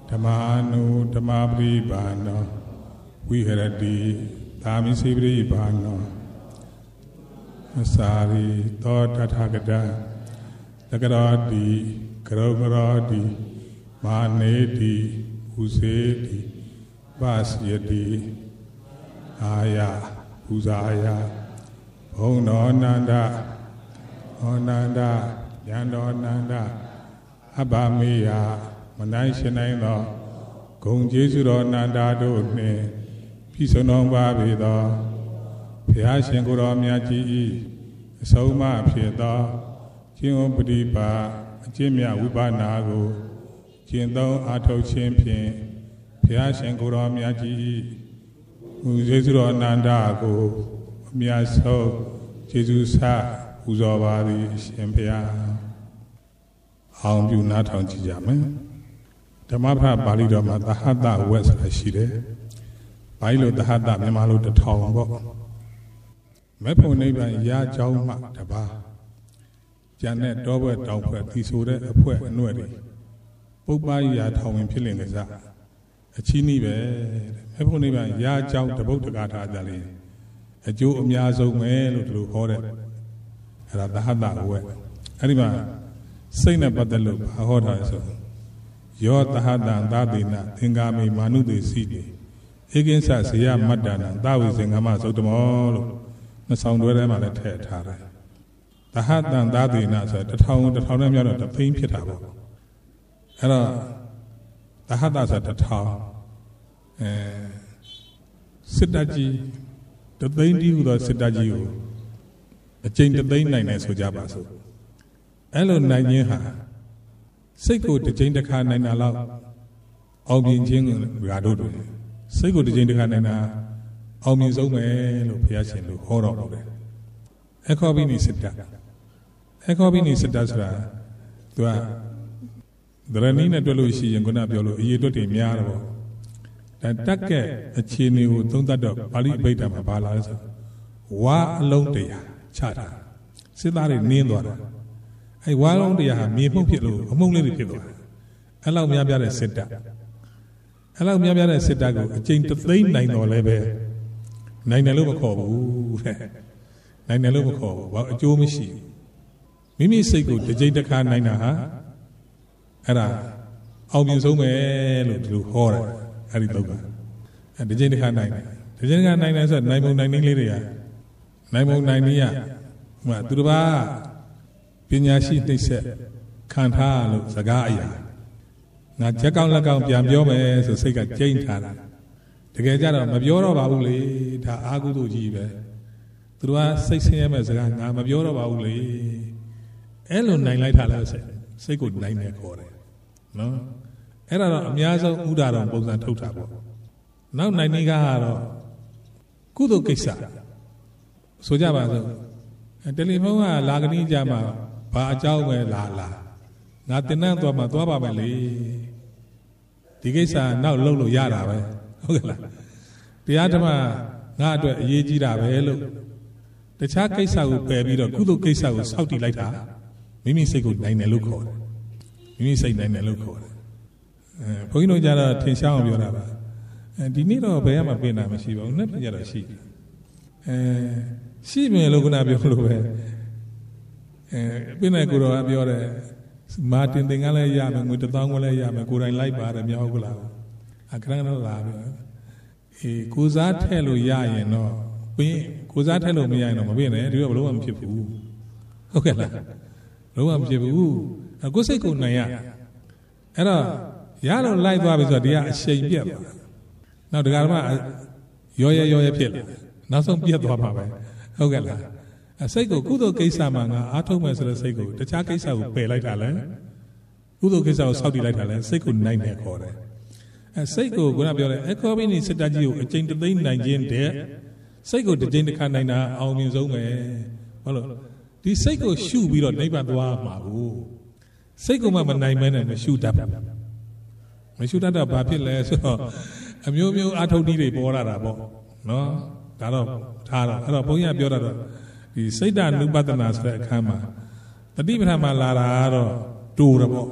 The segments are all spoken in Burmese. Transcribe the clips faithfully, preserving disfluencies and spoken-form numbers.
ဓမ္မာနုဓမ္မပရိပါဏောဝိဟရတိသာမိစေပရိပါဏောမစာရီသောတထာဂတတကရောတိကရောကရောတိမာနေတိဥစေတိပါစီယတိအာယပူဇာယဘုံတော်နန္ဒဟောနန္ဒယံတော်နန္ဒအဘမေယမနိုင်ရှင်နိုင်သောဂုံကျေးဇူးတော်နန္ဒတို့နှင့်ပြည့်စုံတော်ပါပေသောဘုရားရှင်ကိုယ်တော်မြတ်ကြီး၏အဆုံးအမဖြစ်သောကျင့်ဝတ်ပฏิပါအကျင့်မြတ်ဝိပဿနာကိုကျင့်သုံးအားထုတ်ခြင်းဖြင့်ဘုရားရှင်ကိုယ်တော်မြတ်ကြီး၏ဘုရားကျေးဇူးတော်နန္ဒကိုအမြတ်ဆုံးကျေးဇူးဆပူဇော်ပါသည်ရှင်ဘုရားအောင်ပြုနားထောင်ကြည့်ကြမယ်ဓမ္မဖတ်ပါဠိတော်မှာသဟတဝက်ဆိုတာရှိတယ်ဘာလို့သဟတမြန်မာလိုတစ်ထောင်ပေါ့မဲ့ဖို့နိဗ္ဗာန်ရာကြောင်းမှတပါးကျန်တဲ့တောဘွဲ့တောင်ဘွဲ့သီဆိုတဲ့အဖွဲအနှွဲ့တွေပုပ္ပာရာထောင်ဝင်ဖြစ်လင်ကစားအချီးနှီးပဲမဲ့ဖို့နိဗ္ဗာန်ရာကြောင်းတပုတ်တကားထားကြလေအကျိုးအများဆုံးပဲလို့ဒီလိုဟောတဲ့အဲ့ဒါသဟတဝက်အဲ့ဒီမှာစိတ်နဲ့ပတ်သက်လို့ဘာဟောတာလဲဆိုယောသဟတံသာတိနသင်္ကာမိမာနုတေစီတိဧကိဉ္စဇေယမတ္တနာသဝိဇင်္ဂမသုတ္တမောလို့နှစ်ဆောင်တွဲထဲမှာလည်းထည့်ထားတယ်သဟတံသာတိနဆိုတထောင်တထောင်နဲ့မြောက်တော့တသိန်းဖြစ်တာပေါ့အဲ့တော့သဟတဆိုတထောင်အဲစစ်တကြီးတသိန်းတီးဟူသောစစ်တကြီးကိုအကျဉ်းတသိန်းနိုင်တယ်ဆိုကြပါစို့အဲ့လိုနိုင်ခြင်းဟာစိတ်ကိုတစ်ချိန်တစ်ခါနိုင်တာလောက်အောင်မြင်ခြင်းကတို့တွေစိတ်ကိုတစ်ချိန်တစ်ခါနိုင်တာအောင်မြင်ဆုံးပဲလို့ဘုရားရှင်လို့ဟောတော်မူတယ်အခောပိနိစိတ္တအခောပိနိစိတ္တဆိုတာသူကဒရဏီနဲ့တွေ့လို့ရှိရင်ခုနပြောလို့အရေးတွက်တွေများတယ်ပေါ့ဒါတက်ကဲအခြေအနေကိုသုံးသပ်တော့ပါဠိအဘိဓမ္မာဘာလာလဲဆိုဝါအလုံးတရားချတာစစ်သားတွေနင်းသွားတာအဲဝါလုံးတရားဟာမြေမှုန့်ဖြစ်လို့အမှုန့်လေးတွေဖြစ်သွားတယ်အဲ့လောက်များပြတဲ့စစ်တပ်အဲ့လောက်များပြတဲ့စစ်တပ်ကိုအကျဉ်းတသိန်းနိုင်တော်လဲပဲနိုင်တယ်လို့မခေါ်ဘူးတဲ့နိုင်တယ်လို့မခေါ်ဘူးဘာအကျိုးမရှိမိမိစိတ်ကိုတစ်ကြိမ်တစ်ခါနိုင်တာဟာအဲ့ဒါအောင်မြင်ဆုံးပဲလို့ဒီလိုဟောတယ်အဲ့ဒီတော့ကအဲတစ်ကြိမ်တစ်ခါနိုင်တယ်တစ်ကြိမ်တစ်ခါနိုင်တယ်ဆိုတော့နိုင်ပုံနိုင်နည်းလေးတွေကနိုင်ပုံနိုင်နည်းကဟိုကသူတစ်ပါးပညာရှိနှိမ့်ဆက်ခံထားလို့စကားအရာငါချက်ကောင်းလက်ကောင်းပြန်ပြောမယ်ဆိုစိတ်ကကျိန်းထားတာတကယ်ကြတော့မပြောတော့ပါဘူးလေဒါအာဟုတုကြီးပဲသူတို့ကစိတ်ဆင်းရဲမဲ့စကားငါမပြောတော့ပါဘူးလေအဲ့လိုနိုင်လိုက်တာလဲစိတ်စိတ်ကိုနိုင်နေခေါ်တယ်နော်အဲ့ဒါတော့အများဆုံးဥဒါတော်ပုံစံထုတ်တာပေါ့နောက်နိုင်နေကတော့ကုသိုလ်ကိစ္စဆိုကြပါစို့တယ်လီဖုန်းကလာကနည်းကြမှာဘာအကြောင်းပဲလာလာငါတင်နှံ့သွားမှသွားပါမယ်လေဒီကိစ္စနောက်လုပ်လို့ရတာပဲဟုတ်ကဲ့လားတရားဓမ္မငါအတွက်အရေးကြီးတာပဲလို့တခြားကိစ္စကိုပယ်ပြီးတော့ကုသိုလ်ကိစ္စကိုစောင့်တည်လိုက်တာမိမိစိတ်ကိုနိုင်တယ်လို့ခေါ်တယ်မိမိစိတ်နိုင်တယ်လို့ခေါ်တယ်အဲဘုန်းကြီးတို့ကြတော့ထင်ရှားအောင်ပြောတာပါအဲဒီနေ့တော့ဘယ်မှပြင်တာမရှိပါဘူးနှစ်ပြင်ကြတော့ရှိတယ်အဲရှိမယ်လို့ခုနပြောလို့ပဲအဲပြင်တဲ့ကိုယ်တော်ကပြောတယ်မာတင်သင်္ကန်းလည်းရမယ်ငွေတစ်သောင်းကလည်းရမယ်ကိုယ်တိုင်လိုက်ပါတယ်မြောက်ဟုတ်လားအခရဏလာပြောအေးကိုစားထည့်လို့ရရင်တော့ဘင်းကိုစားထည့်လို့မရရင်တော့မပြင်နဲ့ဒီတော့ဘလို့မှမဖြစ်ဘူးဟုတ်ကဲ့လားဘလို့မှမဖြစ်ဘူးကိုယ်စိတ်ကိုနိုင်ရအဲ့တော့ရတော့လိုက်သွားပြီဆိုတော့ဒီကအရှိန်ပြတ်သွားနောက်ဒကာဓမ္မရောရဲရောရဲဖြစ်လာနောက်ဆုံးပြတ်သွားမှာပဲဟုတ်ကဲ့လားအစိတ်ကိုကုသိုလ်ကိစ္စမှာငါအားထုတ်မယ်ဆိုတဲ့စိတ်ကိုတခြားကိစ္စကိုပယ်လိုက်တာလဲကုသိုလ်ကိစ္စကိုစောင့်တည်လိုက်တာလဲစိတ်ကိုနိုင်တယ်ခေါ်တယ်အဲစိတ်ကိုခုနပြောတဲ့အခောပိနိစိတ္တကြီးကိုအကျဉ်းတသိန်းနိုင်ခြင်းတဲ့စိတ်ကိုတစ်ကြိမ်တစ်ခါနိုင်တာအောင်မြင်ဆုံးပဲဟုတ်လို့ဒီစိတ်ကိုရှုပြီးတော့နိဗ္ဗာန်သွားမှာဘူးစိတ်ကိုမှမနိုင်မဲနဲ့မရှုတတ်ဘူးမရှုတတ်တော့ဘာဖြစ်လဲဆိုတော့အမျိုးမျိုးအာထုတ်နည်းတွေပေါ်လာတာပေါ့နော်ဒါတော့ထားတော့အဲ့တော့ဘုန်းကြီးကပြောတာတော့ဒီစိတ်ဓာနုပဒနာဆိုတဲ့အခန်းမှာတတိပဋ္ဌာန်မှာလာတာကတော့တူတယ်ပေါ့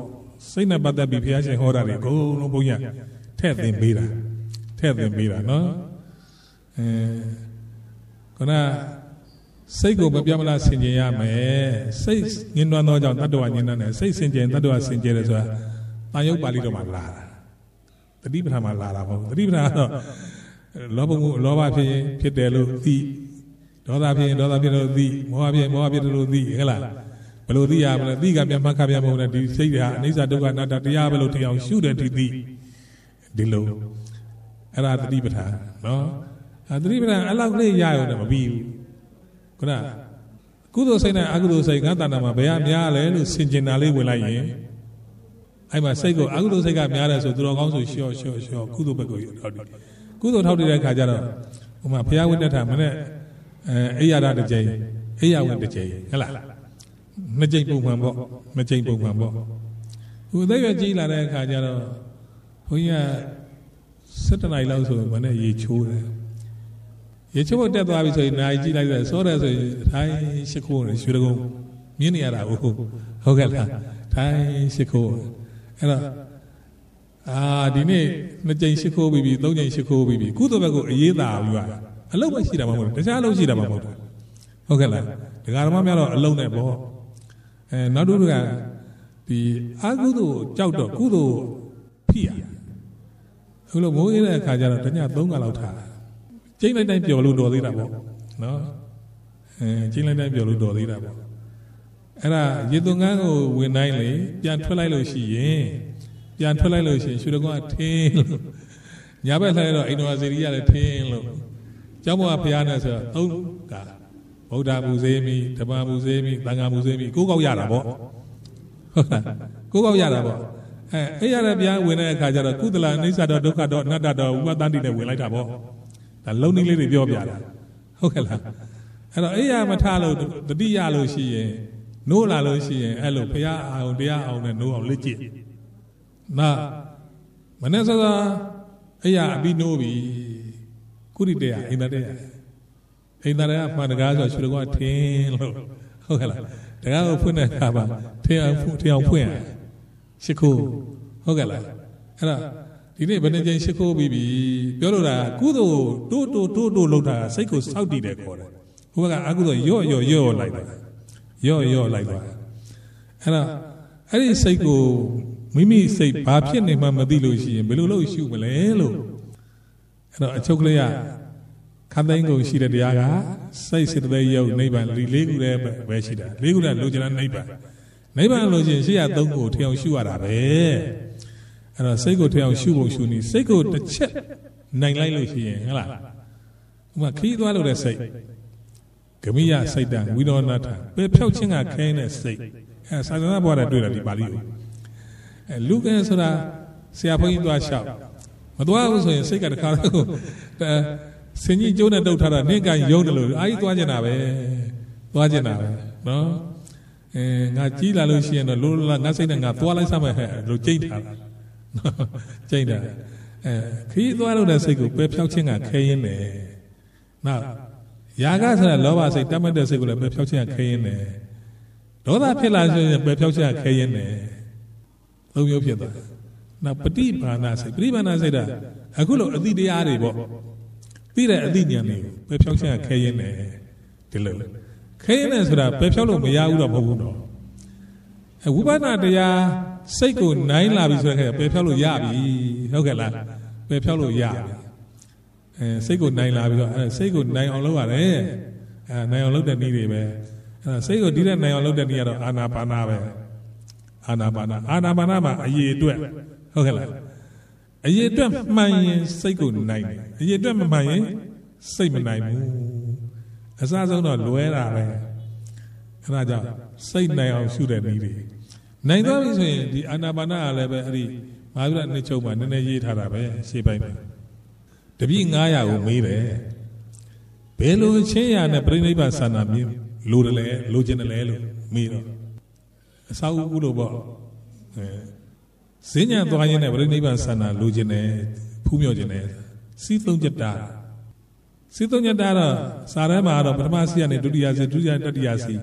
စိတ်နဲ့ပတ်သက်ပြီးဘုရားရှင်ဟောတာတွေအကုန်လုံးဘုန်းကြီးထည့်သင်ပေးတာထည့်သင်ပေးတာနော်အဲခုနစိတ်ကိုမပြတ်မလားဆင်ခြင်ရမယ်စိတ်ညှဉ်းနှွမ်းသောကြောင့်တတ္တဝါညှဉ်းနှွမ်းတယ်စိတ်ဆင်ခြင်တတ္တဝါဆင်ခြင်တယ်ဆိုတာတာယုတ်ပါဠိတော်မှာလာတာတတိပဌာန်မှာလာတာမဟုတ်ဘူးတတိပဌာန်ကတော့လောဘမှုလောဘဖြစ်ရင်ဖြစ်တယ်လို့သိဒေါသဖြစ်ရင်ဒေါသဖြစ်တယ်လို့သိမောဟဖြစ်ရင်မောဟဖြစ်တယ်လို့သိဟုတ်လားဘယ်လိုသိရမလဲသိကပြန်မှတ်ခပြန်မဟုတ်နဲ့ဒီစိတ်တွေဟာအနိစ္စဒုက္ခအနတ္တတရားပဲလို့ထင်အောင်ရှုတယ်ဒီသိဒီလိုအဲ့ဒါတတိပဌာန်နော်အဲတတိပဌာန်အဲ့လောက်လေးရရုံနဲ့မပြီးဘူးခုနကုသိုလ်စိတ်နဲ့အကုသိုလ်စိတ်ငါတဏ္ဍာမှာဘယ်ကများလဲလို့ဆင်ခြင်တာလေးဝင်လိုက်ရင်အဲ့မှာစိတ်ကိုအကုသိုလ်စိတ်ကများတယ်ဆိုသူတော်ကောင်းဆိုရှော့ရှော့ရှော့ကုသိုလ်ဘက်ကိုထောက်တယ်ကုသိုလ်ထောက်တဲ့အခါကျတော့ဟိုမှာဘုရားဝိတ္တထမနဲ့အဲအိယာရတစ်ကြိမ်အိယာဝင်တစ်ကြိမ်ဟုတ်လားနှစ်ကြိမ်ပုံမှန်ပေါ့နှစ်ကြိမ်ပုံမှန်ပေါ့ဟိုအသက်ရွယ်ကြီးလာတဲ့အခါကျတော့ဘုန်းကြီးကစက်တနားလောက်ဆိုမနဲ့ရေချိုးတယ်ရေချိုးဖို့တက်သွားပြီဆိုရင်နာရီကြည့်လိုက်တယ်စောတယ်ဆိုရင်ထိုင်းရှိခိုးနေရွှေတကုံမြင်နေရတာဟုတ်ဟုတ်ကဲ့လားထိုင်းရှိခိုးအဲ့တော့အာဒီနေ့နှစ်ကြိမ်ရှိခိုးပြီးပြီသုံးကြိမ်ရှိခိုးပြီးပြီကုသိုလ်ဘက်ကိုအရေးသာပြီးပါအလုံးမရှိတာမှမဟုတ်ဘူးတခြားအလုံးရှိတာမှမဟုတ်ဘူးဟုတ်ကဲ့လားဒကာဓမ္မများတော့အလုံးနဲ့ပေါ့အဲနောက်တစ်ခုကဒီအကုသိုလ်ကြောက်တော့ကုသိုလ်ဖြစ်ရအခုလိုမိုးရတဲ့အခါကျတော့တညသုံးကလောက်ထားကျိန်းလိုက်တိုင်းပျော်လို့တော်သေးတာပေါ့နော်အဲကျိန်းလိုက်တိုင်းပျော်လို့တော်သေးတာပေါ့အဲ့ဒါရေသွန်ကန်းကိုဝင်တိုင်းလေပြန်ထွက်လိုက်လို့ရှိရင်ပြန်ထွက်လိုက်လို့ရှိရင်ရွှေတကုံကထင်းလို့ညာဘက်လှည့်တော့အိန္ဒိယစေရီကလည်းထင်းလို့ကျောင်းပေါ်ကဘုရားနဲ့ဆိုတော့သုံးကဗုဒ္ဓမူစေမိဓမ္မမူစေမိသံဃာမူစေမိကိုးကောက်ရတာပေါ့ဟုတ်လားကိုးကောက်ရတာပေါ့အဲအဲ့ရတဲ့ဘုရားဝင်တဲ့အခါကျတော့ကုသလအိစ္ဆတော့ဒုက္ခတော့အနတ္တတော့ဥပတ္တတိနဲ့ဝင်လိုက်တာပေါ့ဒါလုံနေလေးတွေပြောပြတာဟုတ်ကဲ့လားအဲ့တော့အဲ့ရမထားလို့တတိယလို့ရှိရင်နိုးလာလို့ရှိရင်အဲ့လိုဘုရားအောင်တရားအောင်နဲ့နိုးအောင်လက်ကြည့်နာမနေ့စောစောအဲ့ရအပြီးနိုးပြီကုရိတေယအိန္ဒတေယအိန္ဒတေယမှန်တကားဆိုရွှေတကုံကထင်းလို့ဟုတ်ကဲ့လားတကားကိုဖွင့်တဲ့အခါမှာထင်းအောင်ထင်းအောင်ဖွင့်ရရှိခိုးဟုတ်ကဲ့လားအဲ့ဒါဒီနေ့ဘယ်နှကြိမ်ရှိခိုးပြီးပြီပြောလို့တာကုသိုလ်တိုးတိုးတိုးတိုးလောက်တာစိတ်ကိုစောက်တည်တယ်ခေါ်တယ်ဟိုဘက်ကအကုသိုလ်ရော့ရော့ရော့လိုက်တာရော့ရော့လိုက်သွားအဲ့ဒါအဲ့ဒီစိတ်ကိုမိမိစိတ်ဘာဖြစ်နေမှမသိလို့ရှိရင်ဘယ်လိုလုပ်ရှုမလဲလို့အဲ့တော့အချုပ်ကလေးကခန္ဓာင်းကုန်ရှိတဲ့တရားကစိတ်စေတသိက်ရုပ်နိဗ္ဗာန်ဒီလေးခုတည်းပဲရှိတာလေးခုတည်းလိုချင်တဲ့နိဗ္ဗာန်နိဗ္ဗာန်လို့ရှိရင်ရှေ့ရသုံးကိုထင်အောင်ရှုရတာပဲအဲ့တော့စိတ်ကိုထင်အောင်ရှုဖို့ရှုနေစိတ်ကိုတစ်ချက်နိုင်လိုက်လို့ရှိရင်ဟုတ်လားဥမာခီးသွားလို့တဲ့စိတ်ဂမိယစိတ်တံဝိရောဏထပဲဖြောက်ခြင်းကခဲတဲ့စိတ်အဲသာသနာ့ဘဝနဲ့တွေ့တာဒီပါဠိကိုအဲလူကဲဆိုတာဆရာဘုန်းကြီးသွားလျှောက်မသွားဘူးဆိုရင်စိတ်ကတခါတော့စင်ကြီးကျိုးနဲ့တုတ်ထားတာနင့်ကယုံတယ်လို့အာကြီးသွားကျင်တာပဲသွားကျင်တာပဲနော်အဲငါကြီးလာလို့ရှိရင်တော့လိုလိုလားငါစိတ်နဲ့ငါသွားလိုက်စမ်းမယ်ဟဲ့လို့ကြိတ်ထားတာကြိတ်တာအဲခီးသွားလို့တဲ့စိတ်ကိုပယ်ဖြောက်ခြင်းကခဲရင်းတယ်နောက်ယာကဆိုတာလောဘစိတ်တတ်မှတ်တဲ့စိတ်ကိုလည်းပယ်ဖြောက်ခြင်းကခဲရင်းတယ်ဒေါသဖြစ်လာဆိုရင်ပယ်ဖြောက်ခြင်းကခဲရင်းတယ်သုံးမျိုးဖြစ်သွားနောက်ပฏิဘာနာစိတ်ပฏิဘာနာစိတ်ကအခုလိုအတိတရားတွေပေါ့ပြီးတဲ့အတိဉာဏ်တွေကိုပယ်ဖြောက်ခြင်းကခဲရင်းတယ်ဒီလိုခဲရင်းတယ်ဆိုတာပယ်ဖြောက်လို့မရဘူးတော့မဟုတ်ဘူးတော့အဲဝိပဿနာတရားစိတ်ကိုနိုင်လာပြီဆိုတဲ့အခါပယ်ဖြောက်လို့ရပြီဟုတ်ကဲ့လားပယ်ဖြောက်လို့ရပြီအဲစိတ်ကိုနိုင်လာပြီးတော့အဲစိတ်ကိုနိုင်အောင်လုပ်ရတယ်အဲနိုင်အောင်လုပ်တဲ့နည်းတွေပဲအဲစိတ်ကိုဒီတဲ့နိုင်အောင်လုပ်တဲ့နည်းကတော့အာနာပါနာပဲအာနာပါနာအာနာပါနာမှာအရေးအတွက်ဟုတ်ကဲ့လားအရေးအတွက်မှန်ရင်စိတ်ကိုနိုင်တယ်အရေးအတွက်မမှန်ရင်စိတ်မနိုင်ဘူးအစားဆုံးတော့လွဲတာပဲအဲဒါကြောင့်စိတ်နိုင်အောင်ရှုတဲ့နည်းတွေနိုင်သွားပြီဆိုရင်ဒီအာနာပါနာကလည်းပဲအဲ့ဒီမဟာဗုဒ္ဓနှစ်ချုပ်မှာနည်းနည်းရေးထားတာပဲရှေ့ပိုင်းမှာတပည့်900ကိုမေးတယ်ဘယ်လိုချင်းရနဲ့ပြိဋိဘဆန္ဒမျိုးလိုတယ်လဲလိုချင်တယ်လဲလို့မေးတော့အစာဥပုလို့ပေါ့အဲဈဉ္ညာသွားရင်းနဲ့ပြိဋိဘဆန္ဒလိုချင်တယ်ဖူးမြော်ချင်တယ်စီးသုံးချက်တာစီးသုံးချက်တာတော့စာထဲမှာတော့ပထမစီကနေဒုတိယစီဒုတိယတတိယစီ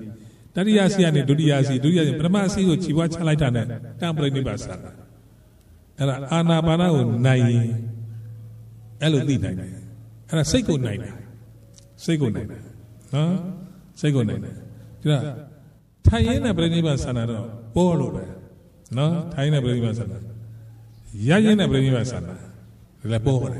Tariasi Dudiasi, Dudia, Pramasi, Chiwa Chalaitana, Tampere Nibasana. Anabana, Nai, Elodina, and a Seko Nina. Seko Nina. Huh? Seko Nina. Tayena Breniba Sanado, Polo. No, Tayena Breniba Sana. Yayena Breniba Sana. La Pore.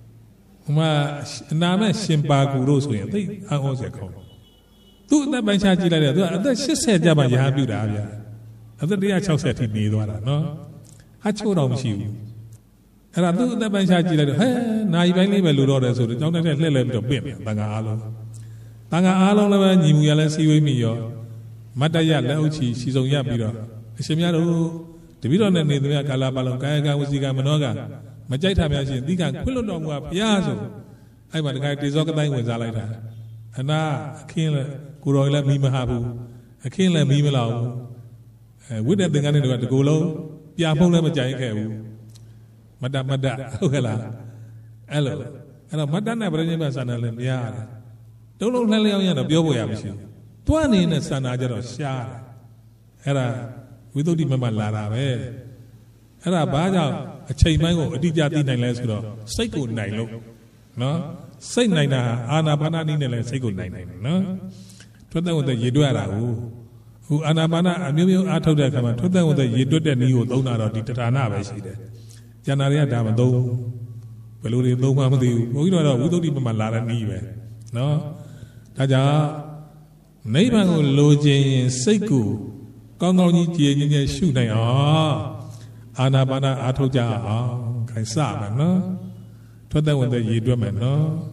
Ma Nama Shimpa Guru, so they are also called. Do that by Chajila, that she said Jabba Yabuda. Other day I shall set it neither, no? I told on you. And I do that by Chajila, hey, now you may leave a little so don't let a little bit, Tanga Alo. Tanga Alo, you will see with me. Mataya Lauchi, she's on Yapira. Shemiaro, the Vidon and the Calabalo, Gaga was the Gamanoga. Majita Mashi, Diga, Pulodong, Piazzo. I want to get this organizing with Zalata. And now, King Kuroila Mimahabu, a king like Mimilao. With that, the gun into the Golo, Piapola Majaka. Madame Mada, Okala. Hello. And a Madana Braniba Sanal, Yara. Don't know Lalian of Yoboyamshi. Twenty in a son, I just shot. Era, without the Mama Lara, eh? Era Baja, a Chaymango, a Dijati Nilasco, Seiko Nilo. No? Say Nina, Anna Banana, Seiko Nina, no? To them with the Yeduara, who Anabana, Amumu Atoda, to them with the Yedu, the new donor of the Tatana, I see that. Janaria Damado, Peluri, no one with you, we don't know, we don't even Malara Nive. No? Taja, neighbor Loji, Seiko, Gongoni, Shooting, ah, Anabana Atoja, ah, Kaisama, no? To them with the Yeduman, no?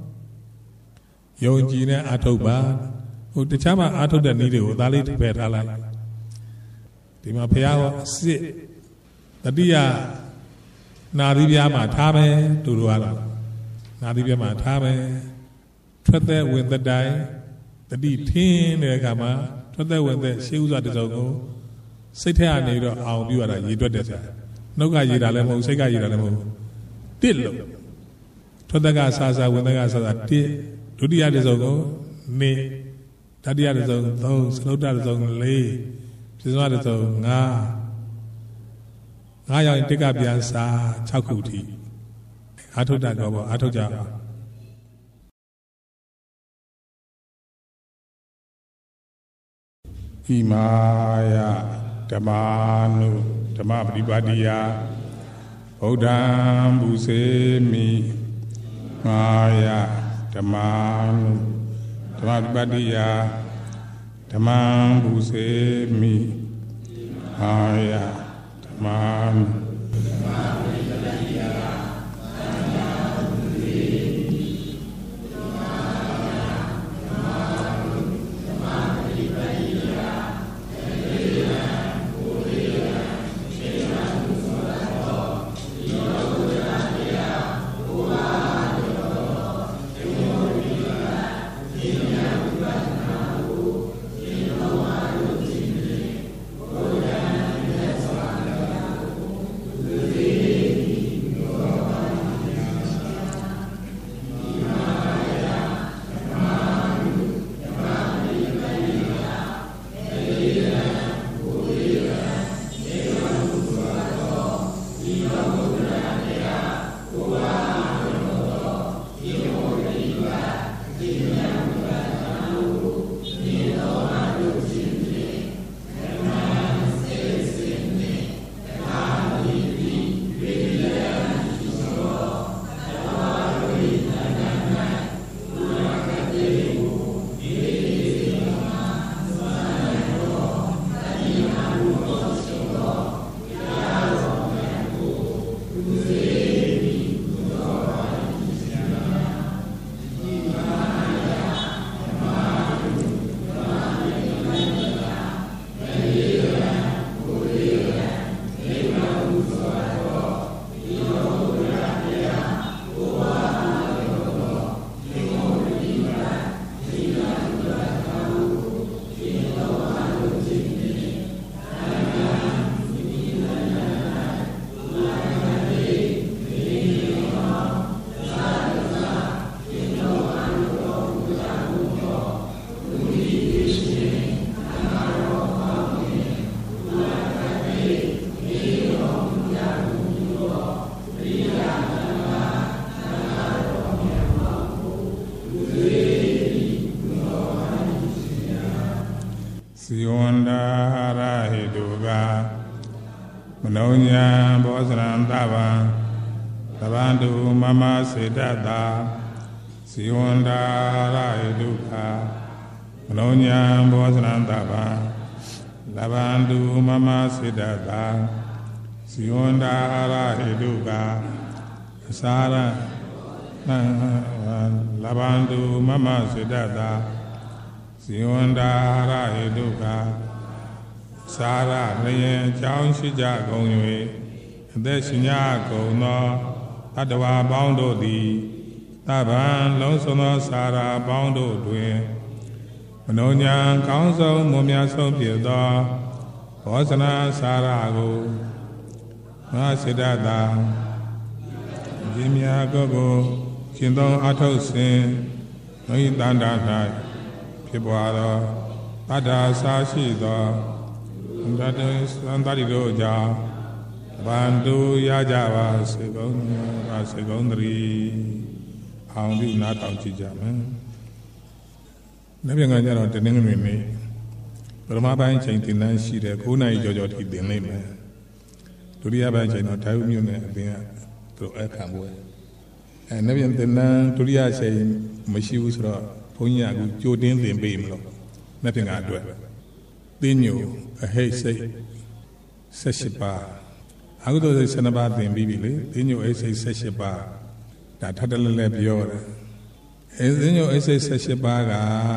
Yongina Atoba. The Chama Ato the Nido, Dali to Petala. The Mapea sit. The Dia Naribia Matame to Ruala. Naribia Matame. Tread with the die. The D tin the Gama. Tread with the shoes at the Zogo. Sit here and you are you are a Yidra. No guy Yidalemo, Sega Yidalemo. Dillo. Tread the Gasaza with the Gaza. To the Adizogo. Ne. Tadia is on those, no doubt is on lay. She's not as on ah. I am take up Yansa, Chakuti. Atodago, Atoja. Himaya, Tamanu, Tamabribadia, Odam Busemi, Maya, Tamanu. Tamabadiya, Tamam Busemi, Maya, Tamam. ညာဘောဇရံတဗံသဗ္ဗန္တုမမစေတတာဇီဝန္တာရဟိဒုက္ခမနောညာဘောဇရံတဗံသဗ္ဗန္တုမမစေတတာဇီဝန္တာရဟိဒုက္ခအစာရလဗန္တုမမစေတတာဇီဝန္တာရဟိဒုက္ခစာရလျင်အကြောင်းရှိကြကုန်၍အသက်ရှင်ကြကုန်သောတတ္တဝါပေါင်းတို့သည်သဗ္ဗံလုံးစုံသောစာရပေါင်းတို့တွင်မနောညာကောင်းဆုံးမွန်မြတ်ဆုံးဖြစ်သောဘောဇနာစာရကိုမစေတတာယင်းမြတ်ကိုကိုရှင်သောအထုစဉ်မိတန္တာ၌ဖြစ်ပွားသောတတ္တာစာရှိသောတတ္တသံတတိတို့ကြောင့်ဗန္တုရကြပါစေကုန်ပါစေကုန်သတည်းအောင်ဒီနားတောင်ကြည့်ကြမယ်။နောက်ပြန်ကကြတော့တနင်္ဂနွေနေ့ပရမပိုင်းချိန်တင်တန်းရှိတဲ့၉နာရီကျော်ကျော်ထိတင်လိုက်မယ်။ဒုတိယပိုင်းချိန်တော့ဓာတ်မြို့နယ်အပြင်ကသူတို့အခမ်းပွဲအဲနောက်ပြန်တင်တန်းဒုတိယချိန်မရှိဘူးဆိုတော့ဘုန်းကြီးကအခုကြိုတင်းတင်ပေးမလို့နောက်ပြန်ကအတွက်သင်းညိုအဟိတ်စိတ်ဆက်ရှိပါအခုတော့ဆယ်နှစ်ပါးသင်ပြီးပြီလေသင်းညိုအဟိတ်စိတ်ဆက်ရှိပါဒါထပ်တလဲလဲပြောတယ်အဲသင်းညိုအဟိတ်စိတ်ဆက်ရှိပါက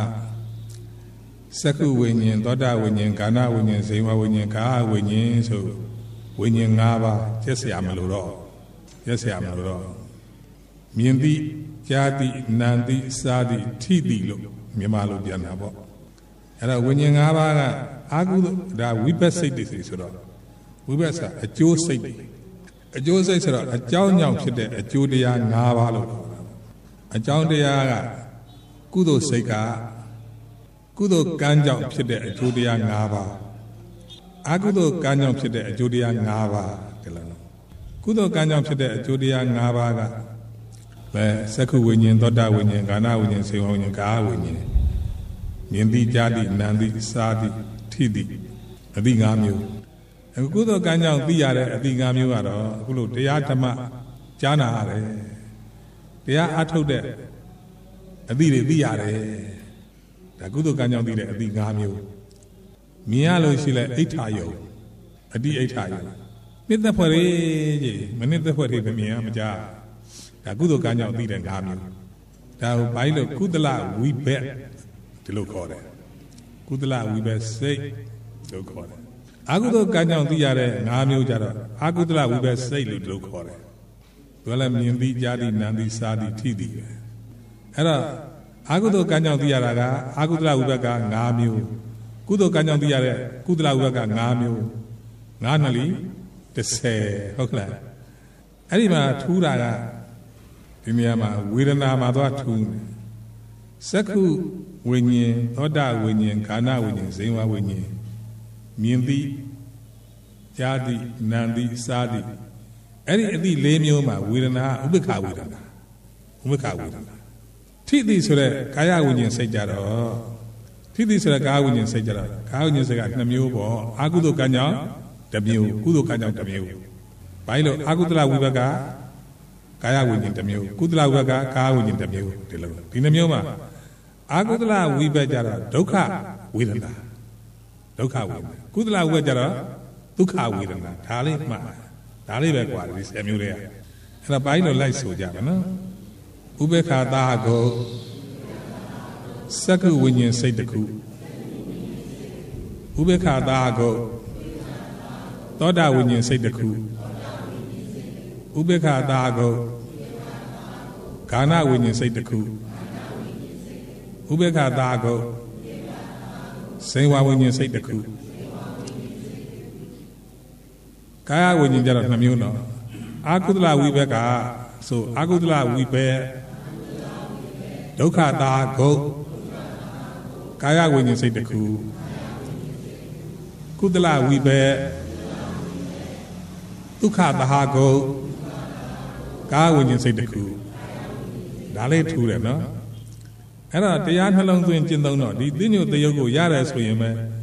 စက္ခုဝိညာဉ်သောတာဝိညာဉ်ကာဏဝိညာဉ်ဇိဝဝိညာဉ်ကာဝိညာဉ်ဆိုဝိညာဉ်၅ပါးကျက်เสียမလို့တော့ကျက်เสียမလို့တော့မြင်သိကြားသိနာသိစားသိထိသိလို့မြန်မာလိုပြန်တာပေါ့အဲ့တော့ဝိညာဉ်၅ပါးကအာဟုဒါဝိပဿစိတ်တွေဆိုတော့ဝိပဿနာအကျိုးစိတ်တွေအကျိုးစိတ်ဆိုတော့အကြောင်းကြောင့်ဖြစ်တဲ့အကျိုးတရား၅ပါးလို့ခေါ်တာအကြောင်းတရားကကုသိုလ်စိတ်ကကုသိုလ်ကံကြောင့်ဖြစ်တဲ့အကျိုးတရား၅ပါးအကုသိုလ်ကံကြောင့်ဖြစ်တဲ့အကျိုးတရား၅ပါးဒီလိုကုသိုလ်ကံကြောင့်ဖြစ်တဲ့အကျိုးတရား၅ပါးကပဲစက္ခုဝိညာဉ်သောတာဝိညာဉ်ကာဏဝိညာဉ်စေဝဝိညာဉ်ကာဝိညာဉ်မြင်သိကြားသိနာသိစားသိထိသိအသိ၅မျိုးအခုသောကံကြောင့်သိရတဲ့အသိ၅မျိုးကတော့အခုလိုတရားဓမ္မကြားနာရတယ်တရားအထုတ်တဲ့အသိတွေသိရတယ်ဒါကုသိုလ်ကံကြောင့်သိတဲ့အသိ၅မျိုးမြင်ရလို့ရှိလဲအိဋ္ဌာယုံအတိအိဋ္ဌာယုံနှစ်သက်ဖွယ်ကြီးမနှစ်သက်ဖွယ်တွေမမြင်ရမကြားဒါကုသိုလ်ကံကြောင့်သိတဲ့၅မျိုးဒါကိုဘိုင်းလို့ကုသလဝိဘက်ဒီလိုခေါ်တယ်ကုသလဝိဘက်စိတ်လို့ခေါ်တယ်အာကုသိုလ်ကံကြောင့်သိရတဲ့၅မျိုးကြတော့အာကုသလဝိဘက်စိတ်လို့ဒီလိုခေါ်တယ်သူကလည်းမြင်သိကြားသိနာသိစားသိထိသိပဲအဲ့တော့အာကုသိုလ်ကံကြောင့်သိရတာကအာကုသလဝိဘက်က၅မျိုးကုသိုလ်ကံကြောင့်သိရတဲ့ကုသလဝိဘက်က၅မျိုး၅နှစ်လီ၁၀ဟုတ်လားအဲ့ဒီမှာထူးတာကဒီနေရာမှာဝေဒနာမှာသွားထူးတယ်စက္ခုဝိညာဉ်သောတာဝိညာဉ်ကာဏဝိညာဉ်ဇိဝဝိညာဉ်မြင်သိကြားသိနာသိစားသိအဲ့ဒီအသိ၄မျိုးမှာဝေဒနာဥပ္ပခဝေဒနာဥပ္ပခဝေဒနာထိသိဆိုတဲ့ကာယဝိညာဉ်စိတ်ကြတော့ထိသိဆိုတဲ့ကာယဝိညာဉ်စိတ်ကြတော့ကာယဝိညာဉ်စိတ်က၂မျိုးပေါ့အာကုသိုလ်ကံကြောင့်တစ်မျိုးကုသိုလ်ကံကြောင့်တစ်မျိုးဘာလို့အာကုသလဝိဘက်ကကာယဝိညာဉ်တစ်မျိုးကုသလဝိဘက်ကကာယဝိညာဉ်တစ်မျိုးဒီလိုဒီနှမျိုးမှာအာကုသလဝိဘက်ကြတော့ဒုက္ခဝေဒနာဒုက္ခဝေဒနာကုသလဝိဘက်ကြတော့ဒုက္ခဝေဒနာဒါလေးမှဒါလေးပဲกว่าဒီဆယ်မျိုးတွေကအဲ့ဒါပိုင်းတော့လိုက်ဆိုကြပါနော်ဥပေက္ခတာကိုစက္ခုဝိညာဉ်စိတ်တစ်ခုဥပေက္ခတာကိုသောတာဝိညာဉ်စိတ်တစ်ခုဥပေက္ခတာကိုကာဏဝိညာဉ်စိတ်တစ်ခုဥပေက္ခတာကိုဇိဝဝိညာဉ်စိတ်တစ်ခုကာယဝိညာဉ်ကြတော့နှမျိုးတော့အာကုသလဝိဘက်ကဆိုအာကုသလဝိဘက်ဒုက္ခတာကိုကာယဝိညာဉ်စိတ်တစ်ခုကုသလဝိဘက်ဒုက္ခတာကိုကာယဝိညာဉ်စိတ်တစ်ခုဒါလေးထူးတယ်နော်အဲ့တော့တရားနှလုံးသွင်းကျင့်သုံးတော့ဒီသိညိုတယုတ်ကိုရတယ်ဆိုရင်ပဲ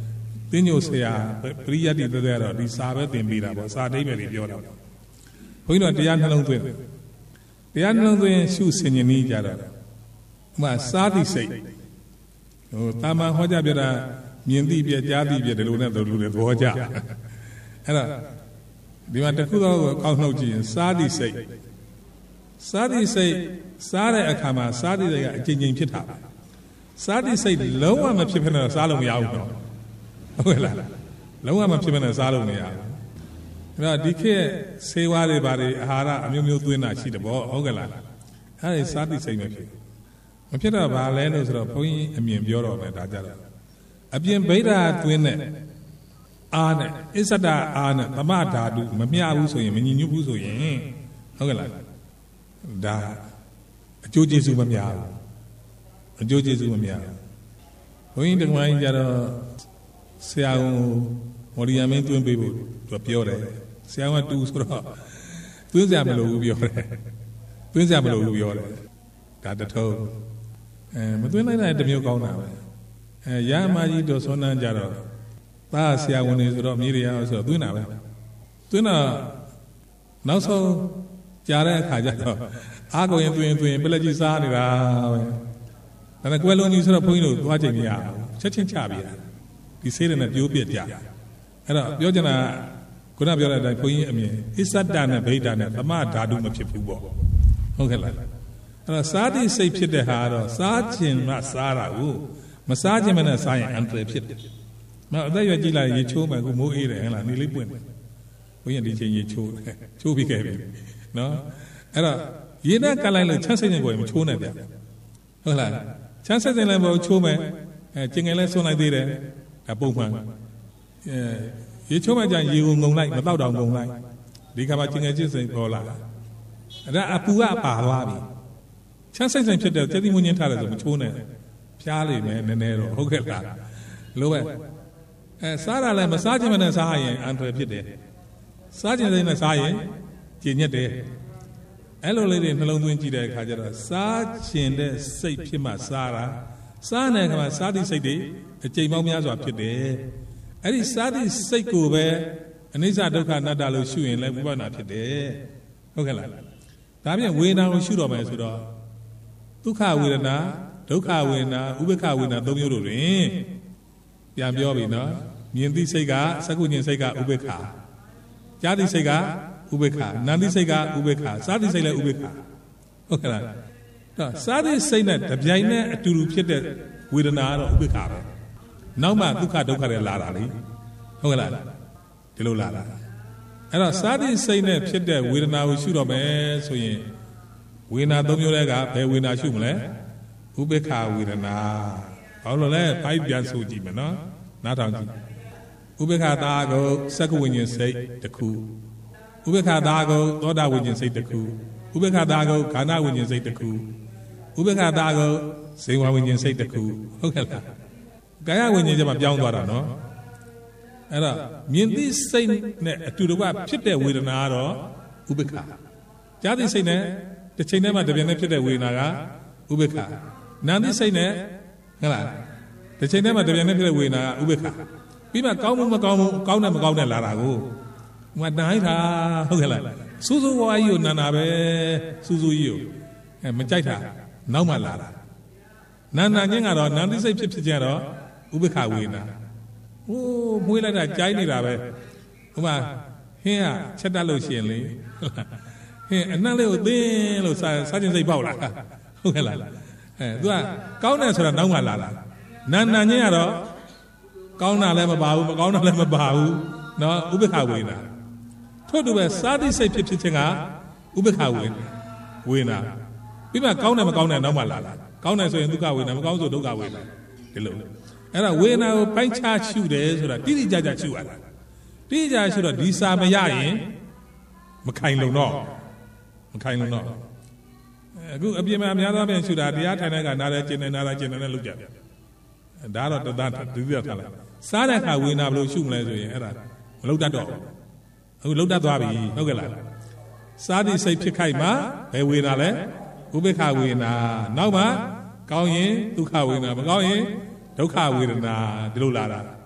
တင်းညိုဆရာပရိယတ်တိတဲ့တော့ဒီစာပဲသင်ပေးတာပေါ့စာတိတ်ပဲတွေပြောတာဘုန်းကြီးတို့တရားနှလုံးသွင်းတရားနှလုံးသွင်းရှုဆင်ញင်နေကြတော့ဥမာစားသည့်စိတ်ဟိုတာမန်ဟောကြပြတာမြင်သိပြကြားသိပြဒီလိုနဲ့တို့လူတွေသဘောကျအဲ့တော့ဒီမှာတခုတော့ကောက်နှုတ်ကြည့်ရင်စားသည့်စိတ်စားသည့်စိတ်စားတဲ့အခါမှာစားသည့်စိတ်ကအကျဉ်းချင်းဖြစ်တာစားသည့်စိတ်လုံးဝမဖြစ်ဖြစ်နဲ့စားလို့မရဘူးတော့ဟုတ်လားလုံးဝမဖြစ်ဖြစ်နဲ့စားလို့မရဘူးအဲ့တော့ဒီခေတ်ဆေးဝါးတွေဘာတွေအာဟာရအမျိုးမျိုးသွင်းတာရှိတယ်ပေါ့ဟုတ်ကဲ့လားအဲ့ဒီစားသည့်စိတ်မဖြစ်မဖြစ်တော့ဘာလဲလို့ဆိုတော့ဘုန်းကြီးအမြင်ပြောတော့မယ်ဒါကြတော့အပြင်ဗိဓာသွင်းတဲ့အားနဲ့အစ္ဆဒအားနဲ့သမဓာတုမမျှဘူးဆိုရင်မညီညွတ်ဘူးဆိုရင်ဟုတ်ကဲ့လားဒါအကျိုးကျေးဇူးမများဘူးအကျိုးကျေးဇူးမများဘူးဘုန်းကြီးတက္ကမကြီးကြတော့ဆရာကမော်ရီယာမင်းသွင်းပေးဖို့သူပြောတယ်ဆရာကတူဆိုတော့သွင်းစရာမလိုဘူးပြောတယ်သွင်းစရာမလိုဘူးပြောတယ်ဒါတထုံးအဲမသွင်းလိုက်တဲ့တမျိုးကောင်းတာပဲအဲရဟမကြီးတို့ဆွမ်းနှမ်းကြတော့သားဆရာဝန်တွေဆိုတော့မြေရရအောင်ဆိုတော့သွင်းတာပဲသွင်းတော့နောက်ဆုံးကြားတဲ့အခါကျတော့အားကုန်ရင်သွင်းသွင်းပြလက်ကြီးစားနေတာပဲဒါနဲ့ကွယ်လုံးကြီးဆိုတော့ဘုန်းကြီးတို့သွားချိန်မရဘူးချက်ချင်းချပြရဒီဆေးတွေနဲ့ပြိုးပြက်ကြအဲ့တော့ပြောချင်တာခုနပြောတဲ့အတိုင်းဘုန်းကြီးအမြင်အစ္ဆဒနဲ့ဗိဓာနဲ့သမဓာတုမဖြစ်ဘူးပေါ့ဟုတ်ကဲ့လားအဲ့တော့စားသည့်စိတ်ဖြစ်တဲ့ဟာကတော့စားခြင်းကစားတာကိုမစားခြင်းမနဲ့စားရင်အန္တရာယ်ဖြစ်တယ်မအသက်ရွယ်ကြီးလာရေချိုးမယ်ခုမိုးအေးတယ်ဟဲ့လားနေလေးပွင့်တယ်ဘုန်းကြီးဒီချိန်ရေချိုးတယ်ချိုးပြီးခဲ့ပြီနော်အဲ့တော့ရေနဲ့ကလိုက်လို့ချမ်းစိတ်နေပေါ်ရင်မချိုးနဲ့ဗျဟုတ်လားချမ်းစိတ်နေလည်းပေါ်ချိုးမယ်အဲကျင်ငယ်လဲဆွလိုက်သေးတယ်ဒါပုံမှန်အဲရေချိုးမှကြရေကိုငုံလိုက်မတော့တောင်ငုံလိုက်ဒီခါမှာကျင်ငယ်ချင်းစိတ်ပေါ်လာအဲ့ဒါအပူကပါသွားပြီချမ်းစိတ်စိတ်ဖြစ်တယ်တတိမွညင်းထားတယ်ဆိုမချိုးနဲ့ဖျားလိမ့်မယ်နည်းနည်းတော့ဟုတ်ကဲ့လားလို့ပဲအဲစားတာလည်းမစားခြင်းနဲ့စားရင်အန္တရာယ်ဖြစ်တယ်စားခြင်းနဲ့စားရင်ကျဉ်ညက်တယ်အဲ့လိုလေးတွေနှလုံးသွင်းကြည့်တဲ့အခါကျတော့စားခြင်းတဲ့စိတ်ဖြစ်မှစားတာစားတဲ့အခါမှာစားသည့်စိတ်တွေအကျိန်ပေါင်းများစွာဖြစ်တယ်အဲ့ဒီစားသည့်စိတ်ကိုပဲအနိစ္စဒုက္ခအနတ္တလို့ရှုရင်လည်းဝိပဿနာဖြစ်တယ်ဟုတ်ကဲ့လားဒါပြင်ဝေဒနာကိုရှုတော့မယ်ဆိုတော့ဒုက္ခဝေဒနာဒုက္ခဝေဒနာဥပ္ပခဝေဒနာသုံးမျိုးတို့တွင်ပြန်ပြောပြီနော်မြင်သိစိတ်ကစက္ကုညင်စိတ်ကဥပ္ပခကြားသိစိတ်ကဥပ္ပခနာသိစိတ်ကဥပ္ပခစားသိစိတ်လည်းဥပ္ပခဟုတ်ကဲ့လားတော့စားသိစိတ်နဲ့တပြိုင်နက်အတူတူဖြစ်တဲ့ဝေဒနာကတော့ဥပ္ပခပဲနောက်မှဒုက္ခဒုက္ခတွေလာတာလေဟုတ်ကဲ့လားဒီလိုလာတာအဲ့တော့စားသိစိတ်နဲ့ဖြစ်တဲ့ဝေဒနာကိုရှုတော့မယ်ဆိုရင်ဝေဒနာသုံးမျိုးတွေကဘယ်ဝေဒနာရှုမလဲဥပ္ပခဝေဒနာဘာလို့လဲပိုက်ပြန်ဆိုကြည့်မယ်နော်နားထောင်ကြည့်ဥပ္ပခတာကိုစက္ကဝိညာဉ်စိတ်တစ်ခုဥပ္ပခတာကိုသောတာဝိညာဉ်စိတ်တစ်ခုဥပ္ပခတာကိုခန္ဓာဝိညာဉ်စိတ်တစ်ခုဥပ္ပခတာကိုဇေဝဝိညာဉ်စိတ်တစ်ခုဟုတ်ကဲ့လားကာယဝိညာဉ်ကျမှပြောင်းသွားတာနော်အဲ့တော့မြင်သိစိတ်နဲ့အတူတကွဖြစ်တဲ့ဝေဒနာကတော့ဥပ္ပခကြားသိစိတ်နဲ့တစ်ချိန်တည်းမှာတပြိုင်တည်းဖြစ်တဲ့ဝေဒနာကဥပ္ပခနာသိစိတ်နဲ့ဟုတ်လားတစ်ချိန်တည်းမှာတပြိုင်တည်းဖြစ်တဲ့ဝေဒနာကဥပ္ပခပြီးမှကောင်းမှုမကောင်းမှုကောင်းတယ်မကောင်းတယ်လာတာကိုငါနိုင်တာဟုတ်ကဲ့လားစူးစူးဝါးကြီးကိုနန္နာပဲစူးစူးကြီးကိုအဲမကြိုက်တာနောက်မှလာတာနန္နာချင်းကတော့နန္တိစိတ်ဖြစ်ဖြစ်ကြတော့ဥပ္ပခဝေဒနာဟိုးမွေးလိုက်တာကြိုက်နေတာပဲဟိုမှာဟင်းကချက်တက်လို့ရှိရင်လေဟင်းအနက်လေးကိုသင်းလို့စားစားခြင်းစိတ်ပေါက်လာဟုတ်ကဲ့လားအဲ तू ကကောင်းတယ်ဆိုတာနောက်မှလာတာနာနာချင်းကတော့ကောင်းတာလည်းမပါဘူးမကောင်းတာလည်းမပါဘူးနော်ဥပ္ပခဝေဒနာထို့တူပဲစားသည့်စိတ်ဖြစ်ဖြစ်ခြင်းကဥပ္ပခဝေဒနာဝေဒနာပြီးမှကောင်းတယ်မကောင်းတယ်နောက်မှလာတာကောင်းတယ်ဆိုရင်ဒုက္ခဝေဒနာမကောင်းဆိုဒုက္ခဝေဒနာဒီလိုအဲ့ဒါဝေဒနာကိုပိုင်းခြားရှုတယ်ဆိုတာတိတိကျကျရှုရတာတိတိကျကျရှုတော့ဒီစာမရရင်မခိုင်လုံတော့မခိုင်လုံတော့အခုအပြင်မှာအများသောဖြင့်ရှုတာတရားထိုင်တဲ့ကနားရဲကျင်နေနားရဲကျင်နေနဲ့လုပ်ကြတယ်ဒါတော့တသားဒုတိယထားလိုက်စားတဲ့အခါဝေဒနာဘယ်လိုရှုမလဲဆိုရင်အဲ့ဒါမလုပ်တတ်တော့အခုလုပ်တတ်သွားပြီဟုတ်ကဲ့လားစားသည့်စိတ်ဖြစ်ခိုက်မှာဘယ်ဝေဒနာလဲဥပ္ပခဝေဒနာနောက်မှကောင်းရင်ဒုက္ခဝေဒနာမကောင်းရင်ဒုက္ခဝေဒနာဒီလိုလာတာ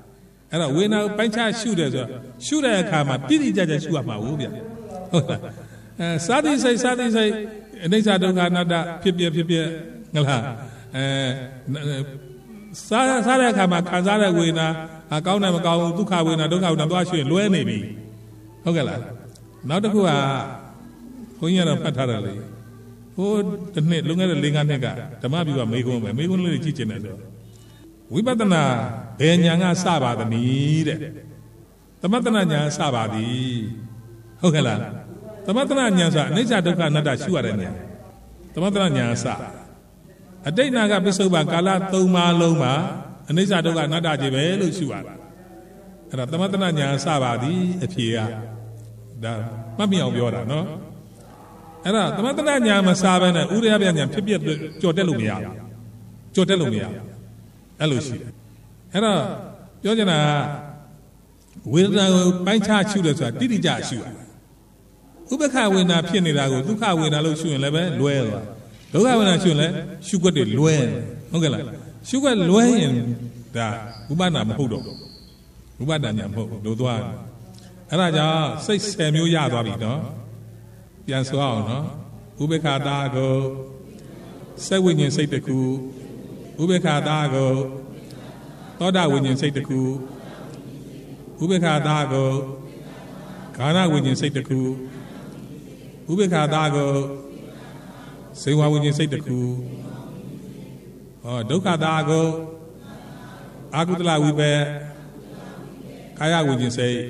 အဲ့တော့ဝေဒနာပိုင်းခြားရှုတယ်ဆိုတော့ရှုတဲ့အခါမှာတိတိကျကျရှုရမှာဟုတ်ဗျဟုတ်လားအဲစာတိစိတ်စာတိစိတ်အနိစ္စဒုက္ခအနတ္တဖြစ်ပြဖြစ်ပြငလားအဲစားစားတဲ့အခါမှာခံစားတဲ့ဝေဒနာအကောင်းတယ်မကောင်းဘူးဒုက္ခဝေဒနာဒုက္ခဝေဒနာသွားရှုရင်လွဲနေပြီဟုတ်ကဲ့လားနောက်တစ်ခုကဘုန်းကြီးကတော့ဖတ်ထားတယ်လေဟိုတစ်နှစ်လွန်ခဲ့တဲ့လေးငါးနှစ်ကဓမ္မပြုကမေးခွန်းပဲမေးခွန်းလေးကြည့်ကျင်တယ်ဆိုဝိပဿနာဘယ်ညာကစပါသနည်းတဲ့သမထနာညာစပါသည်ဟုတ်ကဲ့လားသမထနာညာဆိုအနိစ္စဒုက္ခအနတ္တရှုရတဲ့ညာသမထနာညာစအတိတ်နာကပစ္စုပန်ကာလသုံးပါးလုံးမှာအနိစ္စဒုက္ခအနတ္တကြီးပဲလို့ရှုရတာအဲ့ဒါသမထနာညာစပါသည်အဖြေကဒါမှတ်မိအောင်ပြောတာနော်အဲ့ဒါသမထနာညာမစားဘဲနဲ့ဥရိယပြညာဖြစ်ပြကြော်တက်လို့မရဘူးကြော်တက်လို့မရဘူးအဲ့လိုရှိတယ်အဲ့တော့ပြောချင်တာဝေဒနာကိုပိုင်းခြားရှုတယ်ဆိုတာတိတိကျရှုရဥပ္ပခဝေဒနာဖြစ်နေတာကိုဒုက္ခဝေဒနာလို့ရှုရင်လည်းပဲလွဲသွားဒုက္ခဝေဒနာရှုရင်လည်းရှုွက်တွေလွဲဟုတ်ကဲ့လားရှုွက်လွဲရင်ဒါဥပဒနာမဟုတ်တော့ဥပဒနာညာမဟုတ်လို့သွားအဲ့ဒါကြောင့်စိတ်ဆယ်မျိုးရသွားပြီနော်ပြန်ဆိုအောင်နော်ဥပ္ပခာတာကိုစိတ်ဝိညာဉ်စိတ်တစ်ခုဥပ္ပခာတာကိုသောတာဝိညာဉ်စိတ်တစ်ခုဥပ္ပခာတာကိုခန္ဓာဝိညာဉ်စိတ်တစ်ခုဥပ္ပခာတာကိုစေဝဝိညာဉ်စိတ်တစ်ခုဟောဒုက္ခတာကိုအာကုတလဝိပဲကာယဝိညာဉ်စိတ်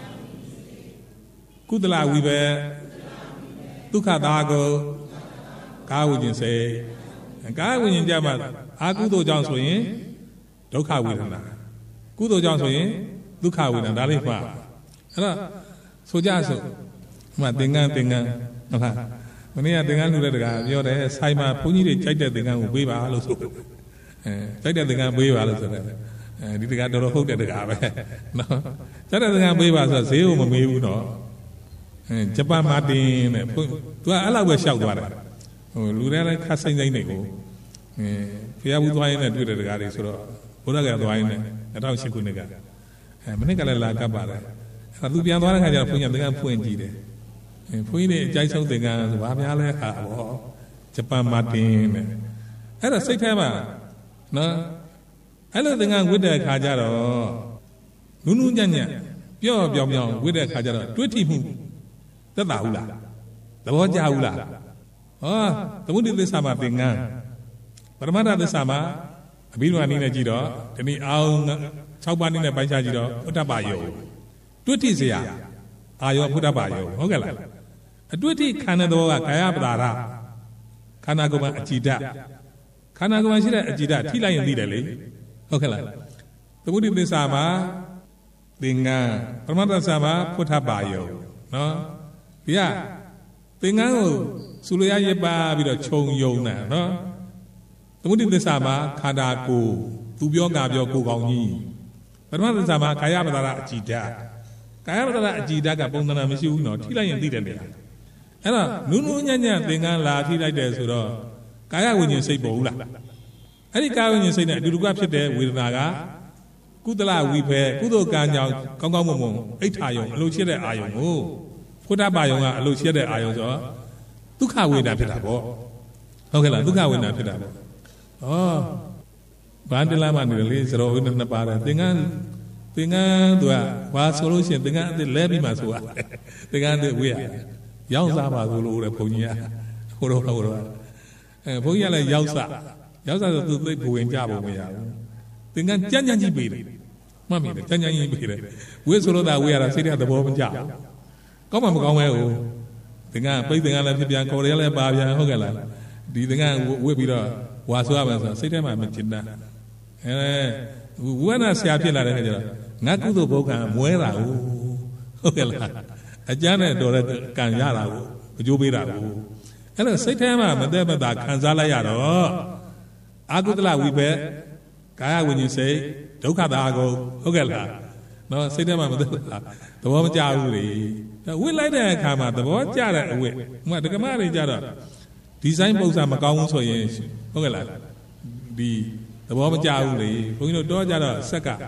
ကုသလဝိပဲဒုက္ခတာကိုကာဝိညာဉ်စိတ်ကာဝိညာဉ်ကြမှာအာကုသိုလ်ကြောင့်ဆိုရင်ဒုက္ခဝေဒနာကုသိုလ်ကြောင့်ဆိုရင်ဒုက္ခဝေဒနာဒါလေးမှအဲ့တော့ဆိုကြဆိုမှသင်္ကန်းသင်္ကန်းဟုတ်လားမနေ့ကသင်္ကန်းလူတဲ့တကားပြောတယ်ဆိုင်မှာဘုန်းကြီးတွေကြိုက်တဲ့သင်္ကန်းကိုပေးပါလို့ဆိုအဲကြိုက်တဲ့သင်္ကန်းပေးပါလို့ဆိုတယ်အဲဒီတကားတော်တော်ဟုတ်တဲ့တကားပဲနော်ကြိုက်တဲ့သင်္ကန်းပေးပါဆိုတော့ဈေးကိုမမေးဘူးနော်အဲဂျပန်မာတင်တဲ့သူကအဲ့လောက်ပဲရှောက်သွားတယ်ဟိုလူတွေလည်းခတ်စိမ့်စိမ့်နေကိုအဲဖျားဘူးသွားရင်းနဲ့တွေ့တဲ့တကားတွေဆိုတော့ဘုရားကသွားရင်းနဲ့၂၀၀၈ခုနှစ်ကအဲမနေ့ကလည်းလာကပ်ပါတယ်အဲ့ဒါသူပြန်သွားတဲ့ခါကျတော့ဘုန်းကြီးသင်္ကန်းဖွင့်ကြည့်တယ်အဲဘုန်းကြီးတွေအကြိုက်ဆုံးသင်္ကန်းဆိုဘာများလဲဟာဗောဂျပန်မာတင်တဲ့အဲ့ဒါစိတ်ထဲမှာနော်အဲ့လိုသင်္ကန်းဝတ်တဲ့ခါကျတော့နူးနူးညံ့ညံ့ပြော့ပြောင်ပြောင်ဝတ်တဲ့ခါကျတော့တွေးထိမှုသက်သာဘူးလားသဘောကျဘူးလားဟောသမုဒိသစ္စာမှာသင်္ကန်းပရမတ္ထသစ္စာမှာအဘိဓမ္မာနည်းနဲ့ကြည့်တော့ဒီနေ့အောင်၆ပါးနည်းနဲ့ပိုင်းခြားကြည့်တော့ဥဒ္ဓပါယောတွေးထိစရာအာယောဥဒ္ဓပါယောဟုတ်ကဲ့လားအတွေ့အထိခန္ဓာတော်ကကာယပဒါရခန္ဓာကိုယ်မှာအကြည်ဓာတ်ခန္ဓာကိုယ်မှာရှိတဲ့အကြည်ဓာတ်ထိလိုက်ရင်သိတယ်လေဟုတ်ကဲ့လားသမုဒိသစ္စာမှာသင်္ကန်းပရမတ္ထသစ္စာမှာพุทธပါယောနော်ဒီကသင်္ကန်းကိုစူလျာရပါပြီးတော့ခြုံယုံတာနော်သမုဒိသစ္စာမှာခန္ဓာကိုယ်သူပြောငါပြောကိုယ်ကောင်းကြီးပရမတ္ထသစ္စာမှာကာယပဒါရအကြည်ဓာတ်ကာယပဒါရအကြည်ဓာတ်ကပုံသဏ္ဍာန်မရှိဘူးနော်ထိလိုက်ရင်သိတယ်လေအဲ့တော့နုနုညံ့ညံ့သင်္ကန်းလာထိလိုက်တယ်ဆိုတော့ကာယဝိညာဉ်စိတ်ပေါ်ဘူးလားအဲ့ဒီကာယဝိညာဉ်စိတ်နဲ့အတူတူကဖြစ်တဲ့ဝေဒနာကကုသလဝိဖေကုသိုလ်ကံကြောင့်ကောင်းကောင်းမွန်မွန်အိဋ္ဌာယုံအလိုရှိတဲ့အာယုံကိုพุทธပါယုံကအလိုရှိတဲ့အာယုံဆိုတော့ဒုက္ခဝေဒနာဖြစ်တာပေါ့ဟုတ်ကဲ့လားဒုက္ခဝေဒနာဖြစ်တာပေါ့ဩဘာတလားမနေလေစရောဝိနနှစ်ပါးတယ်သင်္ကန်းသင်္ကန်းသူကဘာဆိုလို့ရှိရင်သင်္ကန်းအစ်လဲပြီးမှဆိုရတယ်သင်္ကန်းအစ်ဝေးရတယ်ရောက်စားပါဆိုလို့တဲ့ဘုန်းကြီးကဟိုတော့ဟိုတော့အဲဘုန်းကြီးကလည်းရောက်စားရောက်စားဆိုသူသိဘဝင်ကြဖို့မရဘူးသင်္ကန်းကြမ်းကြမ်းကြီးပေးတယ်မှတ်မိတယ်ကြမ်းကြမ်းကြီးပေးတယ်ဝေးဆိုလို့သာဝေးရတာစိတ်ထဲသဘောမကျဘူးကောင်းမှမကောင်းပဲဟိုသင်္ကန်းပိတ်သင်္ကန်းလည်းဖြစ်ပြန်ခေါ်ရလည်းပါပြန်ဟုတ်ကဲ့လားဒီသင်္ကန်းဝေးပြီးတော့ဝါဆိုရမယ်ဆိုစိတ်ထဲမှာမကျင်တာအဲဝိဝါဒဆရာဖြစ်လာတဲ့ခါကျတော့ငါကုသိုလ်ဘုက္ခမွဲတာဟုတ်ကဲ့လားအကျမ်းနဲ့တော်တဲ့ကံရတာကိုအကျိုးပေးတာကိုအဲ့တော့စိတ်ထဲမှာမသက်မသာခံစားလိုက်ရတော့အာကုသလဝိပဲကာယဝိညာဉ်စိတ်ဒုက္ခတာကိုဟုတ်ကဲ့လားနော်စိတ်ထဲမှာမသက်သာသဘောမကျဘူးလေဝိလိုက်တဲ့အခါမှာသဘောကျတဲ့အဝိဥမာဒကမတွေကြတော့ဒီဇိုင်းပုံစံမကောင်းဘူးဆိုရင်ဟုတ်ကဲ့လားဒီသဘောမကျဘူးလေဘုန်းကြီးတို့တော့ကြတော့ဆက်က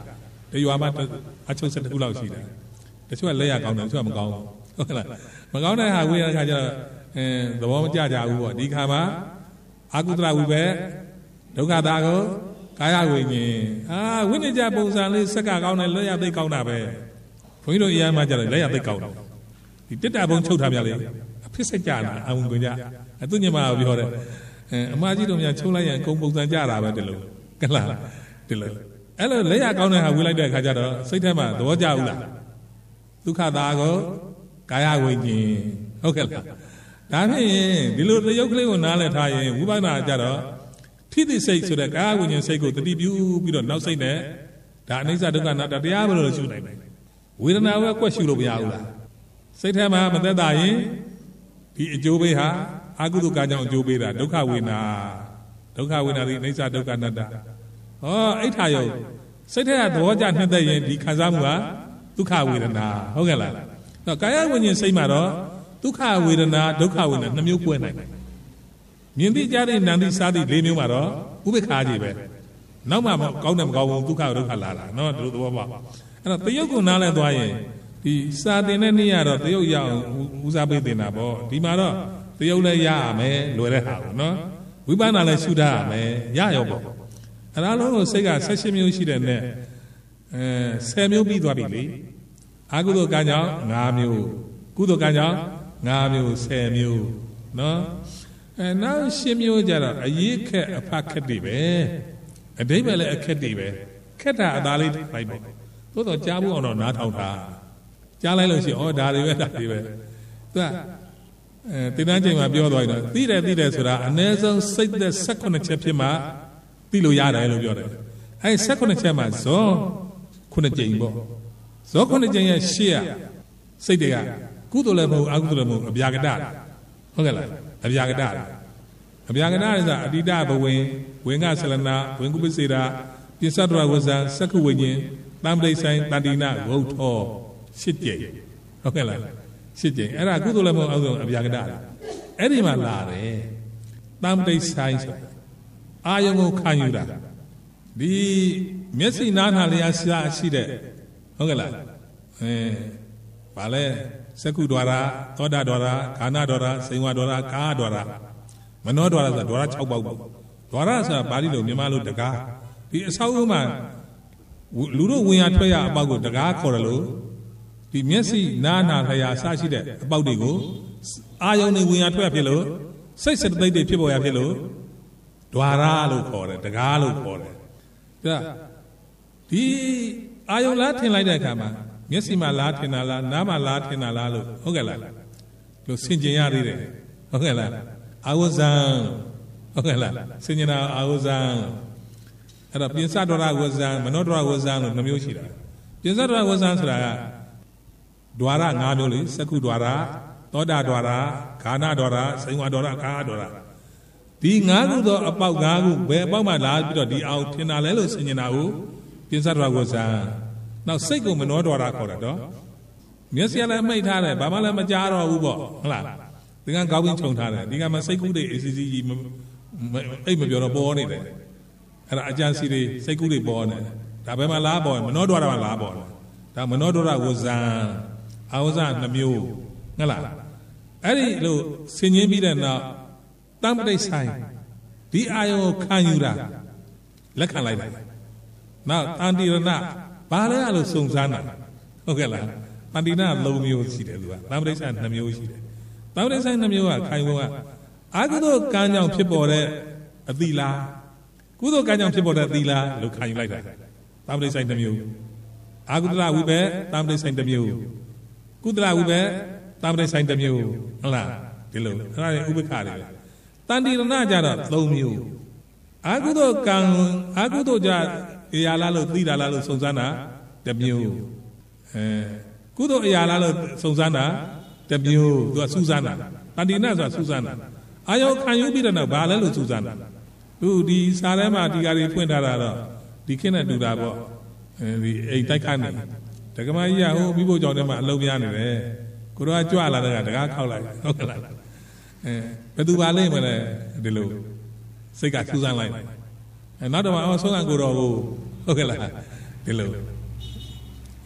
တရွာမှာအချုပ်ဆက်တစ်ခုလောက်ရှိတယ်တချို့ကလက်ရကောင်းတယ်တချို့ကမကောင်းဘူးဟုတ်လားမကောင်းတဲ့ဟာဝေးရတဲ့ခါကျတော့အဲသဘောမကျကြဘူးပေါ့ဒီခါမှာအာကုသလဝိပဲဒုက္ခတာကိုကာယဝိညာဉ်အာဝိညာဉ်ကြပုံစံလေးစက်ကကောင်းတယ်လက်ရသိကောင်းတာပဲဘုန်းကြီးတို့အရာမှကြတယ်လက်ရသိကောင်းတယ်ဒီတစ်တာဘုံချုပ်ထားပြလေအဖြစ်စက်ကြတာအဝင်ကွင်ကြအသူညမပြောတယ်အဲအမကြီးတို့များချုပ်လိုက်ရင်အကုန်ပုံစံကြတာပဲဒီလိုကလားဒီလိုအဲ့လိုလက်ရကောင်းတဲ့ဟာဝေးလိုက်တဲ့အခါကျတော့စိတ်ထဲမှာသဘောကျဘူးလားဒုက္ခတာကိုကာယဝိညာဉ်ဟုတ်ကဲ့လားဒါဖြင့်ဒီလိုတရုပ်ကလေးကိုနားလည်ထားရင်ဝိပဿနာကြတော့ထိတိစိတ်ဆိုတဲ့ကာယဝိညာဉ်စိတ်ကိုတတိပြုပြီးတော့နောက်စိတ်နဲ့ဒါအနိစ္စဒုက္ခအနတ္တတရားဘယ်လိုရှုနိုင်လဲဝေဒနာပဲကွက်ရှုလို့မရဘူးလားစိတ်ထဲမှာမသက်သာရင်ဒီအကျိုးပေးဟာအာကုသကကြောင့်အကျိုးပေးတာဒုက္ခဝေဒနာဒုက္ခဝေဒနာဒီအနိစ္စဒုက္ခအနတ္တဟောအိဋ္ဌာယုတ်စိတ်ထဲကသဘောကျနှက်သက်ရင်ဒီခံစားမှုဟာဒုက္ခဝေဒနာဟုတ်ကဲ့လားတော့ကာယဝိညာဉ်စိတ်မှာတော့ဒုက္ခဝေဒနာဒုက္ခဝေဒနာနှစ်မျိုးကွဲနိုင်တယ်မြင်သိကြတဲ့နာမ်သိစားသိလေးမျိုးမှာတော့ဥပိ္ပခာကြီးပဲနောက်မှကောင်းတယ်မကောင်းဘူးဒုက္ခဒုက္ခလာတာနော်ဒီလိုသဘောပေါက်အဲ့တော့တယုတ်ကိုနားလဲသွားရင်ဒီစာတင်တဲ့နေ့ကတော့တယုတ်ရအောင်ဦးစားပေးတင်တာပေါ့ဒီမှာတော့တယုတ်လည်းရရမယ်လွယ်တဲ့ဟာပေါ့နော်ဝိပဿနာလည်းရှုထားရမယ်ရရောပေါ့အဲ့ဒါလုံးကိုစိတ်ကဆက်ရှင်မျိုးရှိတဲ့နဲ့အဲဆယ်မျိုးပြီးသွားပြီလေအာကုသိုလ်ကံကြောင့်၅မျိုးကုသိုလ်ကံကြောင့်၅မျိုးဆယ်မျိုးနော်အဲနောက်ရှင်းမျိုးကြတော့အရေးခက်အဖက်ခက်တွေပဲအတိတ်ပဲလည်းအခက်တွေပဲခက်တာအသားလေးလိုက်ပေါ့သို့တော့ကြားဖို့အောင်တော့နားထောင်တာကြားလိုက်လို့ရှိရင်ဩဒါတွေပဲဒါတွေပဲသူကအဲတင်တန်းချိန်မှာပြောသွားရင်တော့သိတယ်သိတယ်ဆိုတာအ ਨੇ ဆုံးစိတ်သက်၁၈ချက်ဖြစ်မှသိလို့ရတယ်လို့ပြောတယ်အဲ၁၈ချက်မှာဇောခုနှစ်ကြိမ်ပေါ့ဇောခုနှစ်ကြိမ်ရဲ့ရှေ့ကစိတ်တွေကကုသိုလ်လည်းမဟုတ်အကုသိုလ်လည်းမဟုတ်အဗျာကတဟုတ်ကဲ့လားအဗျာကတအဗျာကတဆိုတာအတိတဘဝင်ဝင်္ဂဆလနာဝင်ကုပ္ပစေတာပိစ္ဆဒရဝဇံစက္ခုဝိညာဉ်တံပရိဆိုင်တတိနာဝုထောရှစ်ကြိမ်ဟုတ်ကဲ့လားရှစ်ကြိမ်အဲ့ဒါကုသိုလ်လည်းမဟုတ်အကုသိုလ်အဗျာကတအဲ့ဒီမှာလာတယ်တံပရိဆိုင်ဆိုအာယုံကိုခံယူတာဒီမျက်စိနားထာလျာရှားရှိတဲ့ဟုတ်ကဲ့လားအဲဘာလဲစက္ခုဒွါရသောတာဒွါရခန္ဓာဒွါရစိန်ဝဒွါရကာဒွါရမနောဒွါရဆိုတာဒွါရ၆ပေါက်ပေါ့ဒွါရဆိုတာပါဠိလိုမြန်မာလိုတကားဒီအဆောက်အဦမှာလူတို့ဝင်ရထွက်ရအပေါက်ကိုတကားခေါ်တယ်လို့ဒီမျက်စိနားနာလျာစရှိတဲ့အပေါက်တွေကိုအာယုန်တွေဝင်ရထွက်ဖြစ်လို့စိတ်စတသိက်တွေဖြစ်ပေါ်ရဖြစ်လို့ဒွါရလို့ခေါ်တယ်တကားလို့ခေါ်တယ်ဒါဒီအာယုန်လားထင်လိုက်တဲ့အခါမှာမျက်စိမှာလားထင်တာလားနားမှာလားထင်တာလားလို့ဟုတ်ကဲ့လားလို့ဆင်ကျင်ရသေးတယ်ဟုတ်ကဲ့လားအာဝဇံဟုတ်ကဲ့လားဆင်ကျင်တာအာဝဇံအဲ့တော့ပိစ္ဆဒရဝဇံမနောဒရဝဇံလို့နှမျိုးရှိတာပိစ္ဆဒရဝဇံဆိုတာကဒွါရ၅မျိုးလေစက္ခုဒွါရသောတာဒွါရခန္ဓာဒွါရစိန်ဝဒွါရကာဒွါရဒီ၅ခုသောအပေါက်၅ခုဘယ်အပေါက်မှလာပြီးတော့ဒီအောင်ထင်တာလဲလို့ဆင်ကျင်တာကိုပိစ္ဆဒရဝဇံနောက်စိတ်ကိုမနောဒွါရခေါ်တာတော့မျက်စိလည်းမိတ်ထားတယ်ဘာမှလည်းမကြားတော့ဘူးပေါ့ဟုတ်လားဒီကကောင်းပြီးခြုံထားတယ်ဒီကမှာစိတ်ကူးတွေအေးစီစီကြီးအိတ်မပြောတော့ပေါ်နေတယ်အဲ့ဒါအကြံစီတွေစိတ်ကူးတွေပေါ်နေဒါဘယ်မှာလားပေါ်မနောဒွါရမှာလားပေါ်ဒါမနောဒွါရဝဇံအာဝဇံနှမျိုးဟုတ်လားအဲ့ဒီလိုဆင်ញင်းပြီးတဲ့နောက်တမ္ပတိဆိုင်ဒီအာယုံကိုခံယူတာလက်ခံလိုက်တယ်နောက်တန်တိရဏဘာလဲအဲ့လိုစုံစမ်းတာဟုတ်ကဲ့လားတန်တိရဏ၃မျိုးရှိတယ်သူကတမ္ပတိဆိုင်၂မျိုးရှိတယ်တမ္ပတိဆိုင်၂မျိုးကခိုင်ပုံကအာကုသိုလ်ကံကြောင့်ဖြစ်ပေါ်တဲ့အသီလားကုသိုလ်ကံကြောင့်ဖြစ်ပေါ်တဲ့အသီလားလို့ခံယူလိုက်တာတမ္ပတိဆိုင်၂မျိုးအာကုသလဝိဘက်တမ္ပတိဆိုင်တစ်မျိုးကုသလဝိဘက်တမ္ပတိဆိုင်တစ်မျိုးဟုတ်လားဒီလိုအဲ့ဒါဥပ္ပခါတွေတန်တိရဏကြတော့၃မျိုးအာကုသိုလ်ကံအာကုသိုလ်ကြအရာလားလို့သိတာလားလို့စုံစမ်းတာတစ်မျိုးအဲကုသိုလ်အရာလားလို့စုံစမ်းတာတစ်မျိုးသူကစူးစမ်းတာတန်တိရဏဆိုတာစူးစမ်းတာအာယောခံယူပြီးတဲ့နောက်ဘာလဲလို့စူးစမ်းတာသူဒီစာထဲမှာဒီကားတွေဖွင့်ထားတာတော့ဒီခင်းနဲ့တူတာပေါ့အဲဒီအိမ်တိုက်ခတ်နေဒကမကြီးကဟိုမိဖို့ကြောင့်တည်းမှာအလုံးပြနေတယ်ကိုတော့ကြွလာတဲ့ကတကားခောက်လိုက်ဟုတ်ကဲ့လားအဲဘယ်သူပါလိမ့်မလဲဒီလိုစိတ်ကစူးစမ်းလိုက်အဲနောက်တော့အော်ဆုံးကကိုတော့ဟုတ်ကဲ့လားဒီလို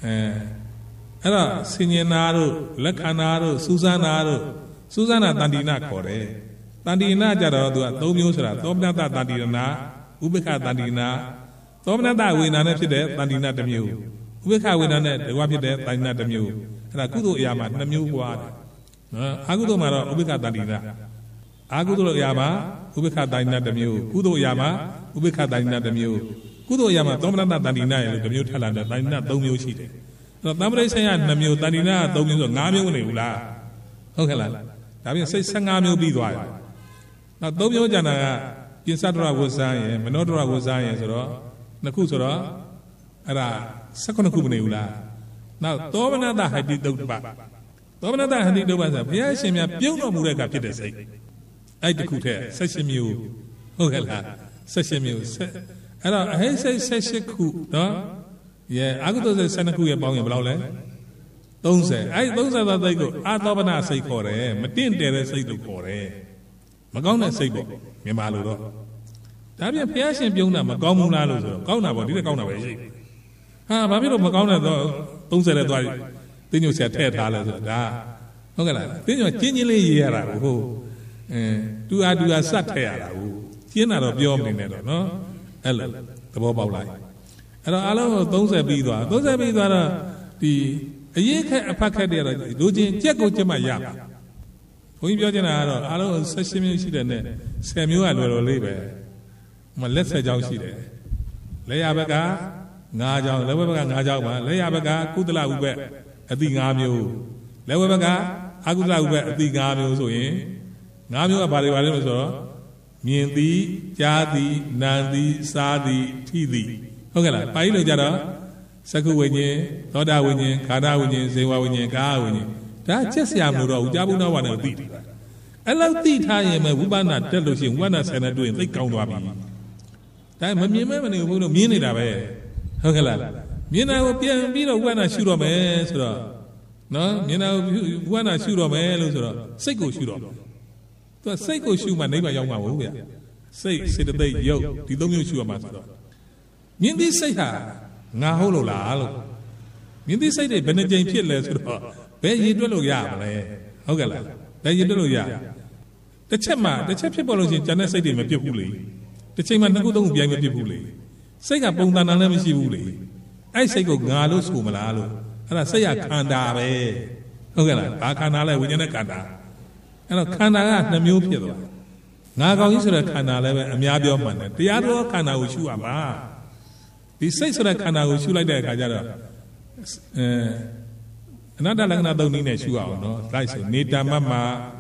အဲ့တော့ဆင်ញင်နာတို့လက်ခဏာတို့စူးစမ်းနာတို့စူးစမ်းနာတန်တိနာခေါ်တယ်တန်တိနာကြတော့သူကသုံးမျိုးဆိုတာသောမနတတန်တိနာဥပ္ပခတန်တိနာသောမနတဝေနာနဲ့ဖြစ်တဲ့တန်တိနာတစ်မျိုးဥပ္ပခဝေနာနဲ့တကွာဖြစ်တဲ့တန်တိနာတစ်မျိုးအဲ့ဒါကုသိုလ်အရာမှာနှစ်မျိုးပွားတယ်နော်အကုသိုလ်မှာတော့ဥပ္ပခတန်တိနာအကုသိုလ်အရာမှာဥပ္ပခတန်တိနာတစ်မျိုးကုသိုလ်အရာမှာဥပ္ပခတန်တိနာတစ်မျိုးကုသိုလ်အရာမှာသောမနတတန်တိနာရဲ့တစ်မျိုးထပ်လာတယ်တန်တိနာသုံးမျိုးရှိတယ်အဲ့တော့တမ္ပရိဆိုင်ကနှစ်မျိုးတန်တိနာသုံးမျိုးဆိုငါးမျိုးနေဘူးလားဟုတ်ကဲ့လားဒါပြင်စိတ်ဆယ်ငါးမျိုးပြီးသွားတယ်နောက်သုံးမျိုးကျန်တာကပြင်စတရဝဇ္ဇာရယ်မနောတရဝဇ္ဇာရယ်ဆိုတော့နှစ်ခုဆိုတော့အဲ့ဒါ၁၈ခုမနေဘူးလားနောက်သောမနတဟတိတုပ္ပသောမနတဟတိတုပ္ပဆိုဘုရားရှင်များပြုံးတော်မူတဲ့အခါဖြစ်တဲ့စိတ်အဲ့ဒီခုထက်၁၈မျိုးဟုတ်ကဲ့လား၁၈မျိုးအဲ့တော့အဟိစိတ်၁၈ခုနော်ရဲ့အကုသိုလ်စိတ်၁၂ခုရဲ့ပေါင်းရင်ဘယ်လောက်လဲသုံးဆယ်အဲ့သုံးဆယ်သောစိတ်ကိုအာသောပနစိတ်ခေါ်တယ်မတင့်တယ်တဲ့စိတ်လို့ခေါ်တယ်မကောင်းတဲ့စိတ်ပေါ့မြန်မာလိုတော့ဒါပြန်ဘုရားရှင်ပြုံးတာမကောင်းဘူးလားလို့ဆိုတော့ကောင်းတာပေါ့ဒီတဲ့ကောင်းတာပဲရှိဟာဘာဖြစ်လို့မကောင်းတဲ့တော့သုံးဆယ်တဲ့သွားတင်းညိုဆရာထည့်ထားလဲဆိုတော့ဒါဟုတ်ကဲ့လားတင်းညိုကျင်းချင်းလေးရေးရတာကိုဟုတ်အဲတူအားတူအားစတ်ထည့်ရတာကိုကျင်းတာတော့ပြောမနေနဲ့တော့နော်အဲ့လိုသဘောပေါက်လိုက်အဲ့တော့အားလုံးကိုသုံးဆယ်ပြီးသွားသုံးဆယ်ပြီးသွားတော့ဒီအရေးခက်အဖက်ခက်တွေတော့လူချင်းကြက်ကိုကြက်မှရမှာဘုန်းကြီးပြောချင်တာကတော့အားလုံး၁၈မျိုးရှိတယ်နဲ့၁၀မျိုးကလွယ်လွယ်လေးပဲမလက်ဆက်ကြောင်းရှိတယ်လက်ရဘက်ကငါးကြောင်းလက်ဝဲဘက်ကငါးကြောင်းပါလက်ရဘက်ကကုသလဥပ္ပအတိငါးမျိုးလက်ဝဲဘက်ကအကုသလဥပ္ပအတိငါးမျိုးဆိုရင်ငါးမျိုးကဘာတွေပါလဲလို့ဆိုတော့မြင်သည်ကြားသည်နားသည်စားသည်ထိသည်ဟုတ်ကဲ့လားပါဠိလိုကြတော့သက္ကုဝိညာဉ်သောတာဝိညာဉ်ခန္ဓာဝိညာဉ်ဇေဝဝိညာဉ်ကာယဝိညာဉ်ဒါချက်စရာမလိုတော့ဘူးကြာဘူးနောက်ဝါနဲ့သိတယ်အဲ့လောက်သိထားရင်ပဲဝိပဿနာတက်လို့ရှိရင်ဝိပဿနာဆယ်နဲ့တွေ့ရင်သိကောင်းသွားပြီဒါမမြင်မဲမနေဘူးလို့မြင်နေတာပဲဟုတ်ကဲ့လားမြင်တာကိုပြန်ပြီးတော့ဝိပဿနာရှုတော့မယ်ဆိုတော့နော်မြင်တာကိုဝိပဿနာရှုတော့မယ်လို့ဆိုတော့စိတ်ကိုရှုတော့သူကစိတ်ကိုရှုမှနိဗ္ဗာန်ရောက်မှာဟုတ်ဗျစိတ်စေတသိက်ရုပ်ဒီသုံးမျိုးရှုရမှာဆိုတော့မြင်သိစိတ်ဟာငါဟုတ်လို့လားလို့မြင်သိစိတ်တွေဘယ်နှကြိမ်ဖြစ်လဲဆိုတော့ဘယ်ရည်တွက်လို့ရမလဲဟုတ်ကဲ့လားဘယ်ရည်တွက်လို့ရတစ်ချက်မှတစ်ချက်ဖြစ်ပေါ်လို့ရှိရင်ကျန်တဲ့စိတ်တွေမပြတ်ဘူးလေတစ်ချိန်မှနှစ်ခုသုံးခုပြိုင်မပြတ်ဘူးလေစိတ်ကပုံသဏ္ဍာန်လည်းမရှိဘူးလေအဲ့စိတ်ကိုငါလို့ဆိုမလားလို့အဲ့ဒါစိတ်ရခန္ဓာပဲဟုတ်ကဲ့လားဘာခန္ဓာလဲဝိညာဉ်နဲ့ခန္ဓာအဲ့တော့ခန္ဓာကနှစ်မျိုးဖြစ်သွားငါကောင်ကြီးဆိုတဲ့ခန္ဓာလည်းပဲအများပြောမှန်တယ်တရားတော်ခန္ဓာကိုရှုရမှာဒီစိတ်ဆိုတဲ့ခန္ဓာကိုရှုလိုက်တဲ့အခါကျတော့အဲအနတ္တလက္ခဏာသုံးနည်းနဲ့ရှုအောင်နော်လိုက်ဆိုနေတမ္မမှာ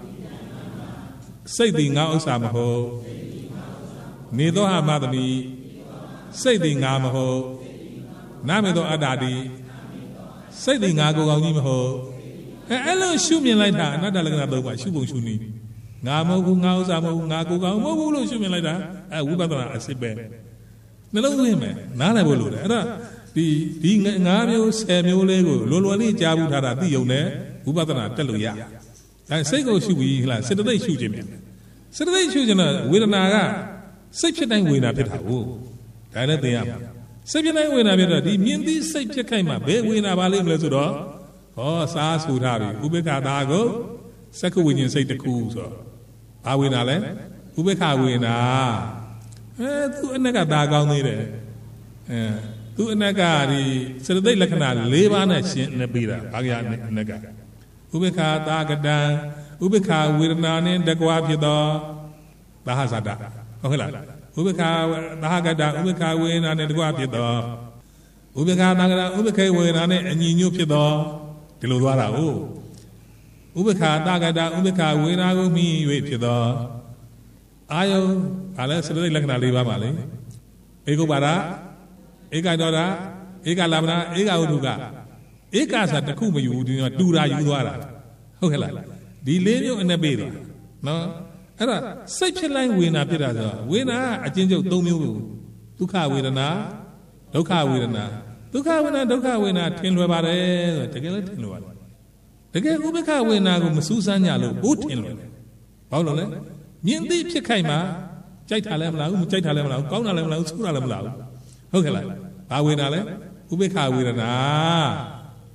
စိတ်သည်ငါဥစ္စာမဟုတ်နေသောဟာမသမီစိတ်သည်ငါမဟုတ်နာမေသောအတ္တတိစိတ်သည်ငါကိုယ်ကောင်းကြီးမဟုတ်အဲအဲ့လိုရှုမြင်လိုက်တာအနတ္တလက္ခဏာသုံးပါရှုပုံရှုနည်းငါမဟုတ်ဘူးငါဥစ္စာမဟုတ်ဘူးငါကိုယ်ကောင်းမဟုတ်ဘူးလို့ရှုမြင်လိုက်တာအဲဝိပဿနာအစစ်ပဲနှလုံးသွင်းမယ်နားလည်ဖို့လိုတယ်အဲ့တော့ဒီဒီငါးမျိုးဆယ်မျိုးလေးကိုလွယ်လွယ်လေးကြားဘူးထားတာသိုံနဲ့ဝိပဿနာတက်လို့ရဒါစိတ်ကိုရှုပြီးဟလားစေတသိက်ရှုခြင်းမြန်စေတသိက်ရှုခြင်းတော့ဝေဒနာကစိတ်ဖြစ်တိုင်းဝေဒနာဖြစ်တာကိုဒါလည်းသိရမှာစိတ်ဖြစ်တိုင်းဝေဒနာဖြစ်တော့ဒီမြင်သိစိတ်ဖြစ်ခိုက်မှဘယ်ဝေဒနာပါလိမ့်မလဲဆိုတော့ဟောစားဆူထားပြီဥပေက္ခတာကိုစက္ခဝိညာဉ်စိတ်တစ်ခုဆိုတော့ဘာဝေဒနာလဲဥပေက္ခဝေဒနာအဲသူအနက်ကဒါကောင်းသေးတယ်အဲသူအနက်ကဒီစရသိက်လက္ခဏာ၄ပါးနဲ့ရှင်းနေပြီးတာဘာကြအနက်ကဥပေက္ခတာကတံဥပေက္ခဝေဒနာနဲ့တကွာဖြစ်သောသဟဇာတဟုတ်ကဲ့လားဥပေက္ခသဟကတဥပေက္ခဝေဒနာနဲ့တကွာဖြစ်သောဥပေက္ခတာကတဥပေက္ခဝေဒနာနဲ့အညီညွတ်ဖြစ်သောဒီလိုသွားတာဟုတ်ဥပေက္ခတာကတဥပေက္ခဝေဒနာကိုမြည်၍ဖြစ်သောအာယုဘာလဲစရသိက်လက္ခဏာ၄ပါးပါလေဧကုပ္ပါဒဧကဒေါရဧကလာမနာဧကဝုထုကဧကဆိုတခုမယူဘူးဒီကတူတာယူသွားတာဟုတ်ကဲ့လားဒီလေးမျိုးအနဲ့ပေးတာနော်အဲ့ဒါစိတ်ဖြစ်လိုက်ဝေဒနာဖြစ်တာဆိုတော့ဝေဒနာအချင်းချုပ်၃မျိုးကိုဒုက္ခဝေဒနာဒုက္ခဝေဒနာဒုက္ခဝေဒနာဒုက္ခဝေဒနာထင်လွယ်ပါတယ်ဆိုတကယ်လည်းထင်လွယ်ပါတယ်တကယ်ဥပ္ပခဝေဒနာကိုမစူးစမ်းကြလို့ဘိုးထင်လွယ်တယ်ဘာလို့လဲမြင်သိဖြစ်ခိုက်မှာကြိုက်တာလည်းမလားဘူးမကြိုက်တာလည်းမလားဘူးကောင်းတာလည်းမလားဘူးဆိုးတာလည်းမလားဘူးဟုတ်ကဲ့လားဘာဝေဒနာလဲဥပေက္ခဝေဒနာ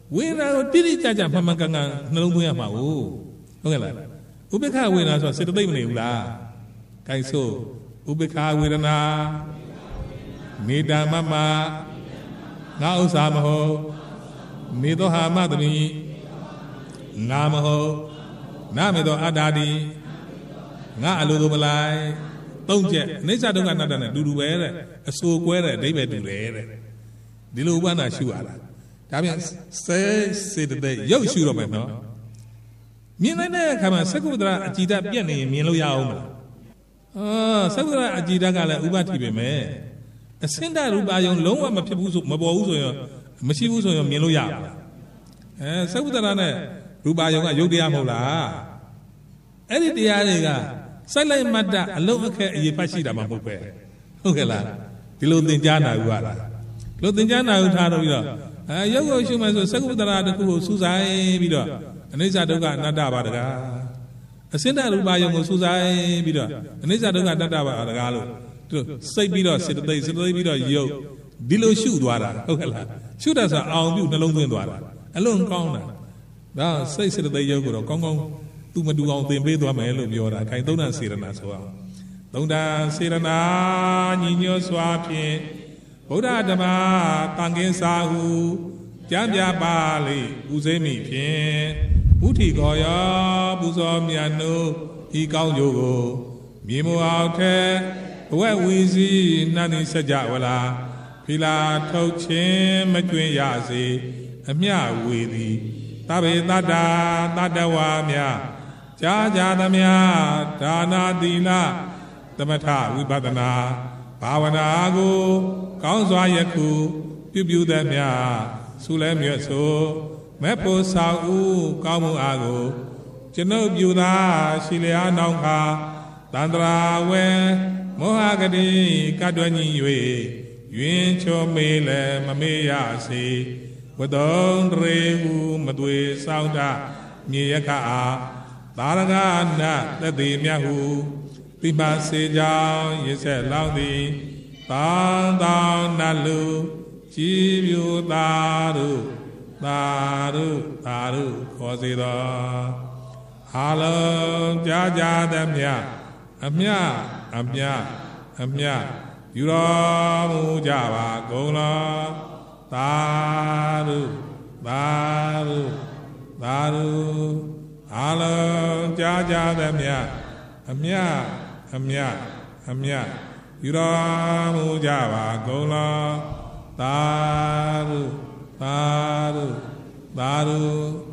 ဝေဒနာကိုတိတိကျကျမှန်မှန်ကန်ကန်နှလုံးသွင်းရမှာဟုတ်ဟုတ်ကဲ့လားဥပိ္ပခဝေဒနာဆိုတာစေတသိက်မနေဘူးလားကိုင်ဆိုဥပိ္ပခဝေဒနာနေတမမငါဥစ္စာမဟုတ်နေသောဟာမတမိငါမဟုတ်နာမေသောအတ္တာတိငါအလိုလိုမလိုက်သုံးချက်အိစ္ဆဒုက္ခအနတ္တနဲ့တူတူပဲတဲ့အဆိုကွဲတဲ့အဓိပ္ပာယ်တူတယ်တဲ့ဒီလိုဥပ္ပန္နရှုရတာဒါပြန်စေစေတသိက်ရုပ်ရှုတော့မယ်နော်မြင်လိုက်တဲ့အခါမှာသက္ကုတ္တရအကြည်ဓာတ်ပြက်နေရင်မြင်လို့ရအောင်မလားအာသက္ကုတ္တရအကြည်ဓာတ်ကလည်းဥပ္ပတ္တိပဲမယ်အစင်္ဒရူပါယုံလုံးဝမဖြစ်ဘူးဆိုမပေါ်ဘူးဆိုရင်မရှိဘူးဆိုရင်မြင်လို့ရပါလားအဲသက္ကုတ္တရနဲ့ရူပါယုံကယုတ်တရားမဟုတ်လားအဲ့ဒီတရားတွေကစိုက်လိုက်မှတ်တအလုံးအခက်အရေးဖတ်ရှိတာမှမဟုတ်ပဲဟုတ်ကဲ့လားဒီလိုသင်ကြားနာယူရတာလို့သင်ကြားနာယူထားတော့ပြီးတော့အဲရုပ်ကိုရှုမှဆိုသက္ကုတ္တရာတစ်ခုကိုစူးစိုင်းပြီးတော့အနိစ္စဒုက္ခအနတ္တပါတကားအစင်္ဒရူပယုံကိုစူးစိုင်းပြီးတော့အနိစ္စဒုက္ခအနတ္တပါတကားလို့သူစိတ်ပြီးတော့စေတသိက်စေတသိက်ပြီးတော့ရုပ်ဒီလိုရှုသွားတာဟုတ်ကဲ့လားရှုတာဆိုအောင်ပြုနှလုံးသွင်းသွားတာအလွန်ကောင်းတာဒါစိတ်စေတသိက်ရုပ်ကိုတော့ကောင်းကောင်းသူမတူအောင်သင်ပေးသွားမယ်လို့ပြောတာခိုင်သုံးတန်စေရနာဆိုအောင်သုံးတန်စေရနာညီညွတ်စွာဖြင့်ဗုဒ္ဓဓမ္မတန်ခင်းစာဟုကြံပြပါလေဥစိမိဖြင့်ဥထီကောယောပူဇော်မြတ်နုဤကောင်းကျိုးကိုမြေမအောင်ထဲဘဝဝီစီနှန်းသည်စကြဝလာဖီလာထုတ်ခြင်းမကျွင်ရစေအမျှဝေသည်သဗ္ဗေတတ္တာတတ္တဝါမြကြာကြာသမျှဒါနာသီလသမထဝိပဿနာဘာဝနာကိုကောင်းစွာယခုပြုပြုသမျှဆုလဲမြတ်ဆိုမဲ့ဖို့ဆောင်ဦးကောင်းမှုအားကိုကျွန်ုပ်ပြုသာရှိလျာနောင်ခါတန္တရာဝဲမောဟဂတိကတ်တွယ်ညီ၍ယွင်ချောမေးလဲမမေးရစေဝတုံတရေဟုမသွေဆောင်တာမြေယခအားသာရကနတ်သက်သေးမြတ်ဟုပိမစေကြောင်းရစ်ဆက်လောင်းသည်တောင်းတောင်းနတ်လူကြည်ပြူသာရုသာရုသာရုခေါ်စေတော်အားလုံးကြားကြသမျှအမြအမြအမြယူတော်မူကြပါကုန်လောသာရုသာရုသာရုအားလုံးကြားကြသမျှအမြအမြအမြယူတော်မူကြပါကုန်လောသာရုသာရုသာရု